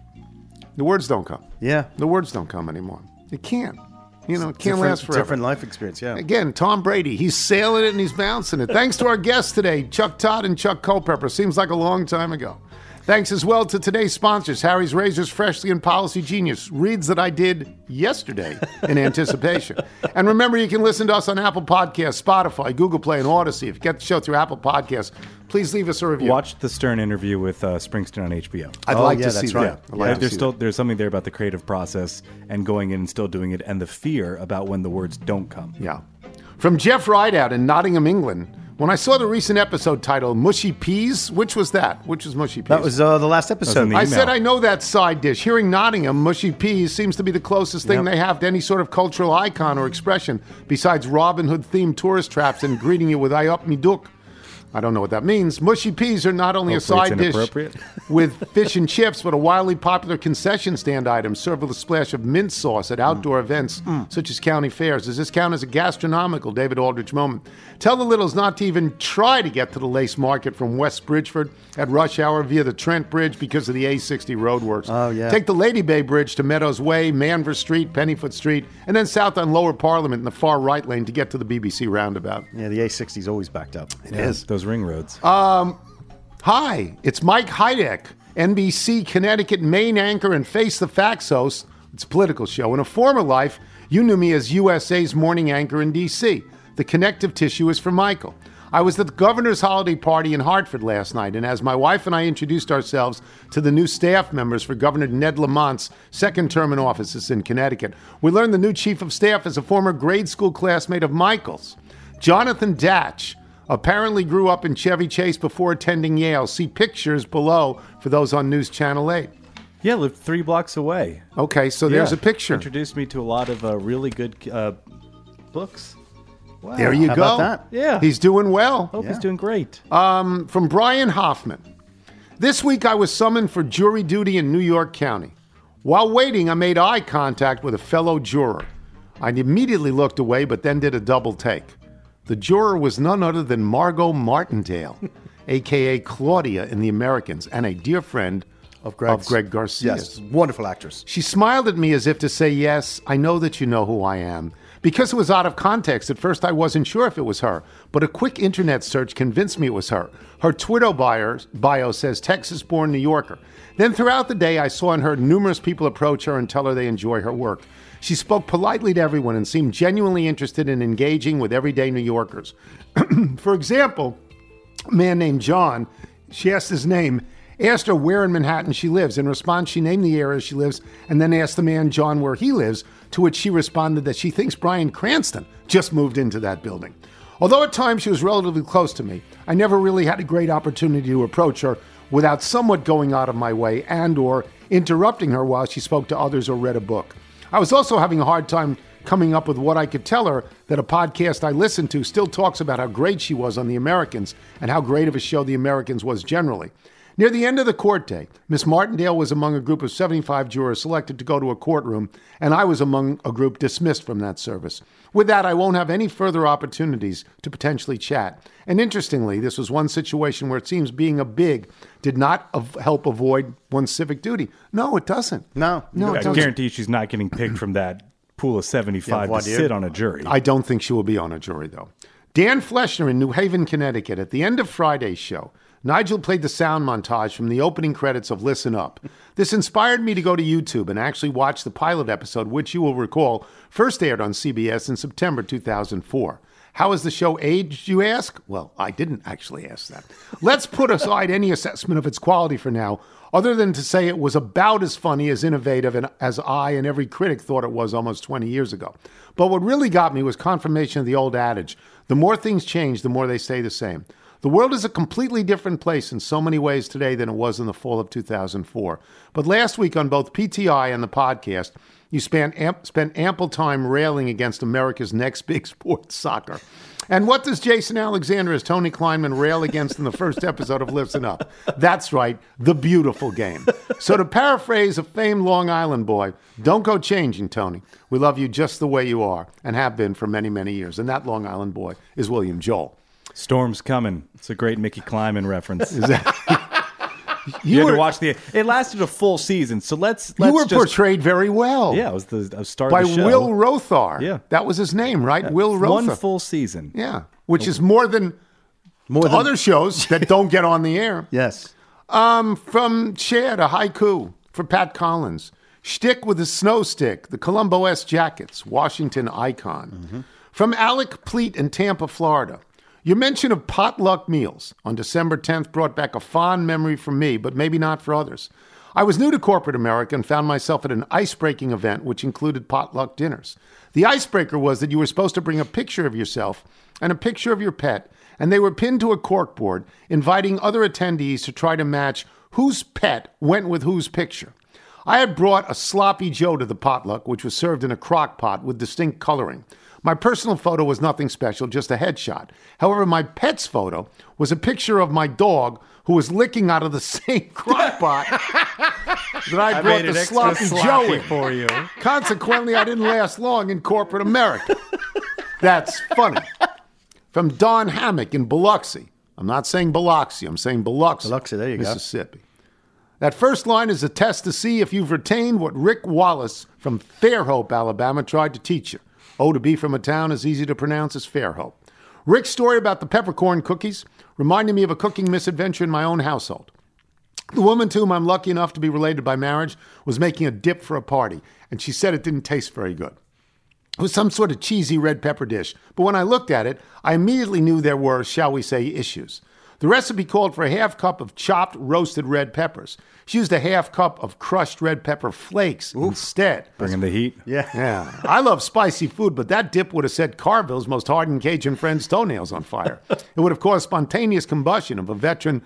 the words don't come. Yeah. The words don't come anymore. It can't. You know, it can't Different- last forever. Different life experience, yeah. Again, Tom Brady, he's sailing it and he's bouncing it. Thanks to our guests today, Chuck Todd and Chuck Culpepper. Seems like a long time ago. Thanks as well to today's sponsors, Harry's Razors, Freshly and Policy Genius, reads that I did yesterday in anticipation. And remember, you can listen to us on Apple Podcasts, Spotify, Google Play, and Odyssey. If you get the show through Apple Podcasts, please leave us a review. Watch the Stern interview with uh, Springsteen on H B O. I'd Oh, like yeah, to see that's that. right. I'd like Yeah, to there's see still that. there's something there about the creative process and going in and still doing it, and the fear about when the words don't come. Yeah. From Jeff Rideout in Nottingham, England. When I saw the recent episode titled Mushy Peas, which was that? Which was Mushy Peas? That was uh, the last episode. I said I know that side dish. Hearing Nottingham, mushy peas seems to be the closest thing Yep. they have to any sort of cultural icon or expression besides Robin Hood-themed tourist traps and greeting you with "I up me duck." I don't know what that means. Mushy peas are not only Hopefully a it's side dish inappropriate. with fish and chips, but a wildly popular concession stand item served with a splash of mint sauce at outdoor events such as county fairs. Does this count as a gastronomical David Aldrich moment? Tell the littles not to even try to get to the Lace Market from West Bridgeford at rush hour via the Trent Bridge because of the A sixty roadworks. Oh, yeah. Take the Lady Bay Bridge to Meadows Way, Manvers Street, Pennyfoot Street, and then south on Lower Parliament in the far right lane to get to the B B C roundabout. Yeah, the A sixty is always backed up. It is. Those ring roads. Um, hi, it's Mike Heideck, N B C Connecticut main anchor and Face the Facts host. It's a political show. In a former life, you knew me as U S A's morning anchor in D C. The connective tissue is for Michael. I was at the governor's holiday party in Hartford last night, and as my wife and I introduced ourselves to the new staff members for Governor Ned Lamont's second term in office in Connecticut, we learned the new chief of staff is a former grade school classmate of Michael's. Jonathan Datch apparently grew up in Chevy Chase before attending Yale. See pictures below for those on News Channel eight. Yeah, lived three blocks away. Okay, so there's Yeah. a picture. Introduced me to a lot of uh, really good uh, books. Wow. There you How go. about that? Yeah. He's doing well. Hope he's doing great. Um, from Brian Hoffman. This week I was summoned for jury duty in New York County. While waiting, I made eye contact with a fellow juror. I immediately looked away, but then did a double take. The juror was none other than Margot Martindale, a k a. Claudia in The Americans, and a dear friend Of, Greg's, of Greg Garcia. Yes, wonderful actress. She smiled at me as if to say, yes, I know that you know who I am. Because it was out of context, at first I wasn't sure if it was her, but a quick internet search convinced me it was her. Her Twitter bio, bio says Texas-born New Yorker. Then throughout the day, I saw and heard numerous people approach her and tell her they enjoy her work. She spoke politely to everyone and seemed genuinely interested in engaging with everyday New Yorkers. For example, a man named John, she asked his name, asked her where in Manhattan she lives. In response, she named the area she lives and then asked the man, John, where he lives, to which she responded that she thinks Bryan Cranston just moved into that building. Although at times she was relatively close to me, I never really had a great opportunity to approach her without somewhat going out of my way and or interrupting her while she spoke to others or read a book. I was also having a hard time coming up with what I could tell her that a podcast I listened to still talks about how great she was on The Americans and how great of a show The Americans was generally. Near the end of the court day, Miss Martindale was among a group of seventy-five jurors selected to go to a courtroom, and I was among a group dismissed from that service. With that, I won't have any further opportunities to potentially chat. And interestingly, this was one situation where it seems being a big did not av- help avoid one's civic duty. No, it doesn't. No. No, it I doesn't. guarantee she's not getting picked from that pool of seventy-five Yeah, to sit on a jury. I don't think she will be on a jury, though. Dan Fleshner in New Haven, Connecticut. At the end of Friday's show, Nigel played the sound montage from the opening credits of Listen Up. This inspired me to go to YouTube and actually watch the pilot episode, which you will recall first aired on C B S in September two thousand four. How has the show aged, you ask? Well, I didn't actually ask that. Let's put aside any assessment of its quality for now, other than to say it was about as funny, as innovative, and as I and every critic thought it was almost twenty years ago. But what really got me was confirmation of the old adage, the more things change, the more they stay the same. The world is a completely different place in so many ways today than it was in the fall of two thousand four. But last week on both P T I and the podcast, you spent, amp- spent ample time railing against America's next big sport, soccer. And what does Jason Alexander as Tony Kleinman rail against in the first episode of Listen Up? That's right, the beautiful game. So to paraphrase a famed Long Island boy, don't go changing, Tony. We love you just the way you are and have been for many, many years. And that Long Island boy is William Joel. Storm's coming. It's a great Mickey Kleiman reference. Is that... You, You had were- to watch the. It lasted a full season, so let's. let's You were just, portrayed very well. Yeah, it was the uh, start By of the show. Will Rothar. Yeah. That was his name, right? Yeah, Will Rothar. One full season. Yeah, which is more than More than- other shows that don't get on the air. Yes. Um, from Chad, a haiku for Pat Collins. Shtick with a snow stick, the Columbo S Jackets, Washington icon. From Alec Pleat in Tampa, Florida. Your mention of potluck meals on December tenth brought back a fond memory for me, but maybe not for others. I was new to corporate America and found myself at an ice-breaking event which included potluck dinners. The icebreaker was that you were supposed to bring a picture of yourself and a picture of your pet, and they were pinned to a corkboard, inviting other attendees to try to match whose pet went with whose picture. I had brought a sloppy Joe to the potluck, which was served in a crock pot with distinct coloring. My personal photo was nothing special, just a headshot. However, my pet's photo was a picture of my dog who was licking out of the same crock pot that I, I brought made the it extra sloppy sloppy Joe in. for you. Consequently, I didn't last long in corporate America. That's funny. From Don Hammock in Biloxi. I'm not saying Biloxi, I'm saying Biloxi, Biloxi, there you go. Mississippi. That first line is a test to see if you've retained what Rick Wallace from Fairhope, Alabama, tried to teach you. Oh, to be from a town as easy to pronounce as Fairhope. Rick's story about the peppercorn cookies reminded me of a cooking misadventure in my own household. The woman to whom I'm lucky enough to be related by marriage was making a dip for a party, and she said it didn't taste very good. It was some sort of cheesy red pepper dish, but when I looked at it, I immediately knew there were, shall we say, issues. The recipe called for a half cup of chopped roasted red peppers. She used a half cup of crushed red pepper flakes instead. Bringing the heat. Yeah. Yeah. I love spicy food, but that dip would have set Carville's most hardened Cajun friend's toenails on fire. It would have caused spontaneous combustion of a veteran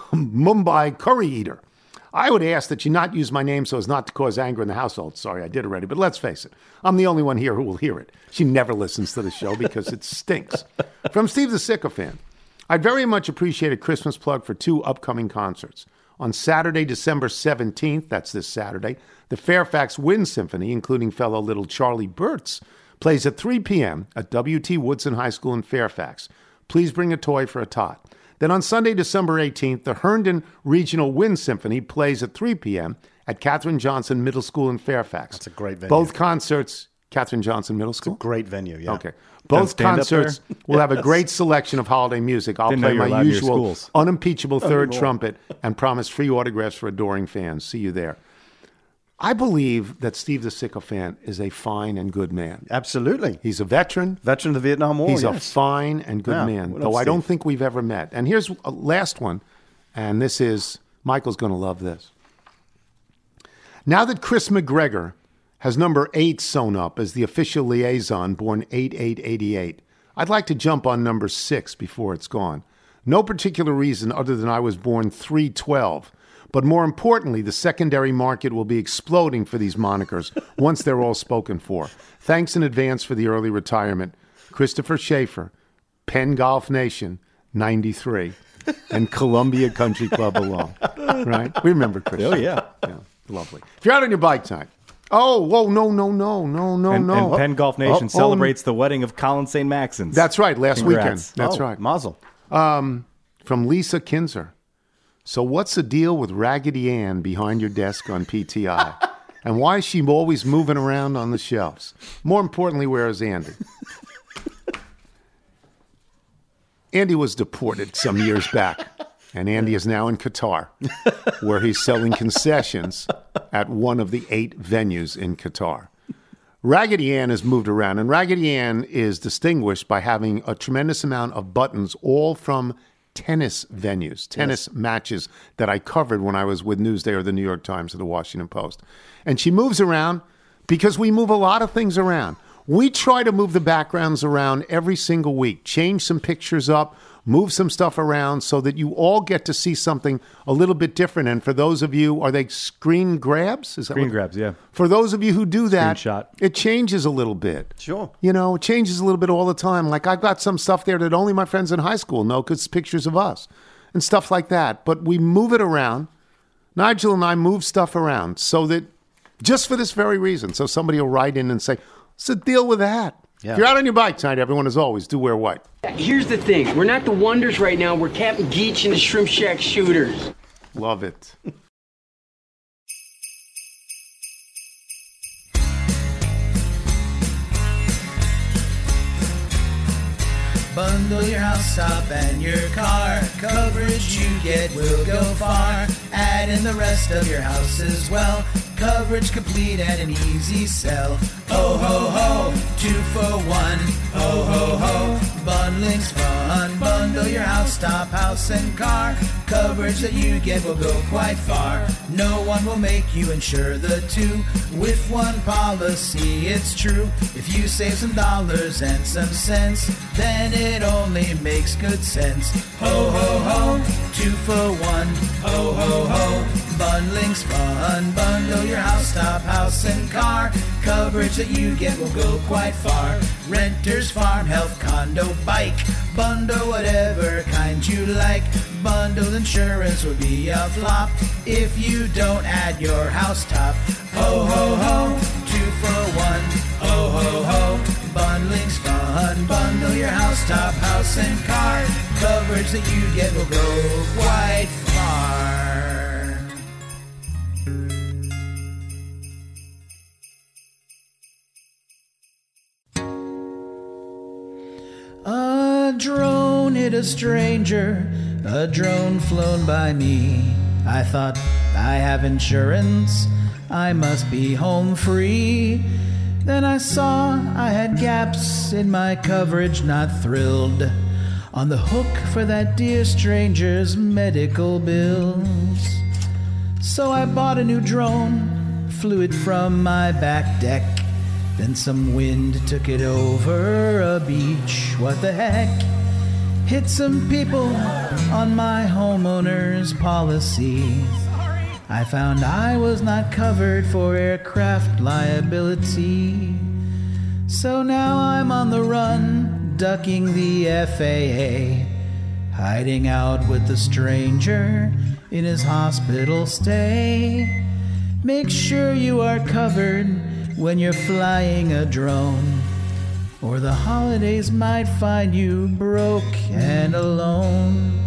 Mumbai curry eater. I would ask that you not use my name so as not to cause anger in the household. Sorry, I did already, but let's face it. I'm the only one here who will hear it. She never listens to the show because it stinks. From Steve the Sycophant. I'd very much appreciate a Christmas plug for two upcoming concerts. On Saturday, December seventeenth, that's this Saturday, the Fairfax Wind Symphony, including fellow little Charlie Burtz, plays at three p.m. at W T Woodson High School in Fairfax. Please bring a toy for a tot. Then on Sunday, December eighteenth, the Herndon Regional Wind Symphony plays at three p.m. at Katherine Johnson Middle School in Fairfax. That's a great venue. Both concerts, Katherine Johnson Middle School? Great venue, yeah. Okay. Both stand up concerts there? will have a Yes. great selection of holiday music. I'll Didn't know play you were my allowed near usual schools. unimpeachable third Anymore. trumpet and promise free autographs for adoring fans. See you there. I believe that Steve the Sycophant is a fine and good man. Absolutely. He's a veteran. Veteran of the Vietnam War, He's a yes. fine and good Yeah, man, well though done, I don't Steve. think we've ever met. And here's a last one, and this is, Michael's going to love this. Now that Chris McGregor has number eight sewn up as the official liaison born eight eight eighty-eight, I'd like to jump on number six before it's gone. No particular reason other than I was born three twelve. But more importantly, the secondary market will be exploding for these monikers once they're all spoken for. Thanks in advance for the early retirement. Christopher Schaefer, Penn Golf Nation, ninety-three. and Columbia Country Club alone. Right? We remember Chris. Oh, yeah. Yeah, lovely. If you're out on your bike tonight, oh, whoa, no, no, no, no, no, and, no. And Penn Golf Nation oh, celebrates oh, the wedding of Colin Saint Maxons. That's right, last Congrats. weekend. That's oh, right. Mazel. Um, from Lisa Kinzer. So what's the deal with Raggedy Ann behind your desk on P T I? And why is she always moving around on the shelves? More importantly, where is Andy? Andy was deported some years back, and Andy is now in Qatar, where he's selling concessions at one of the eight venues in Qatar. Raggedy Ann has moved around, and Raggedy Ann is distinguished by having a tremendous amount of buttons, all from tennis venues, tennis yes. matches that I covered when I was with Newsday or the New York Times or the Washington Post. And she moves around because we move a lot of things around. We try to move the backgrounds around every single week, change some pictures up, move some stuff around so that you all get to see something a little bit different. And for those of you, are they screen grabs? Is that screen what, grabs, yeah. For those of you who do that, Screenshot. It changes a little bit. Sure. You know, it changes a little bit all the time. Like I've got some stuff there that only my friends in high school know because it's pictures of us and stuff like that. But we move it around. Nigel and I move stuff around so that just for this very reason. So somebody will write in and say, what's the deal with that? Yeah. If you're out on your bike tonight, everyone, as always, do wear white. Here's the thing. We're not the Wonders right now. We're Captain Geach and the Shrimp Shack Shooters. Love it. Bundle your house top and your car. Coverage you get will go far. Add in the rest of your house as well. Coverage complete and an easy sell. Ho, ho, ho, two for one. Ho, ho, ho, bundling's fun. Bundle your house top, house and car. Coverage that you get will go quite far. No one will make you insure the two. With one policy, it's true. If you save some dollars and some cents, then it only makes good sense. Ho, ho, ho, two for one. Ho, ho, ho, bundling's fun. Bundle your house top, house and car. Coverage that you get will go quite far. Renters, farm, health, condo, bike. Bundle whatever kind you like. Bundle insurance will be a flop if you don't add your house top. Ho, ho, ho, two for one. Ho, ho, ho, bundling's fun. Bundle your house top, house and car. Coverage that you get will go quite far. A drone hit a stranger, a drone flown by me. I thought, I have insurance, I must be home free. Then I saw I had gaps in my coverage, not thrilled. On the hook for that dear stranger's medical bills. So I bought a new drone, flew it from my back deck. Then some wind took it over a beach. What the heck? Hit some people on my homeowner's policy. I found I was not covered for aircraft liability. So now I'm on the run, ducking the F A A, hiding out with the stranger in his hospital stay. Make sure you are covered when you're flying a drone, or the holidays might find you broke and alone.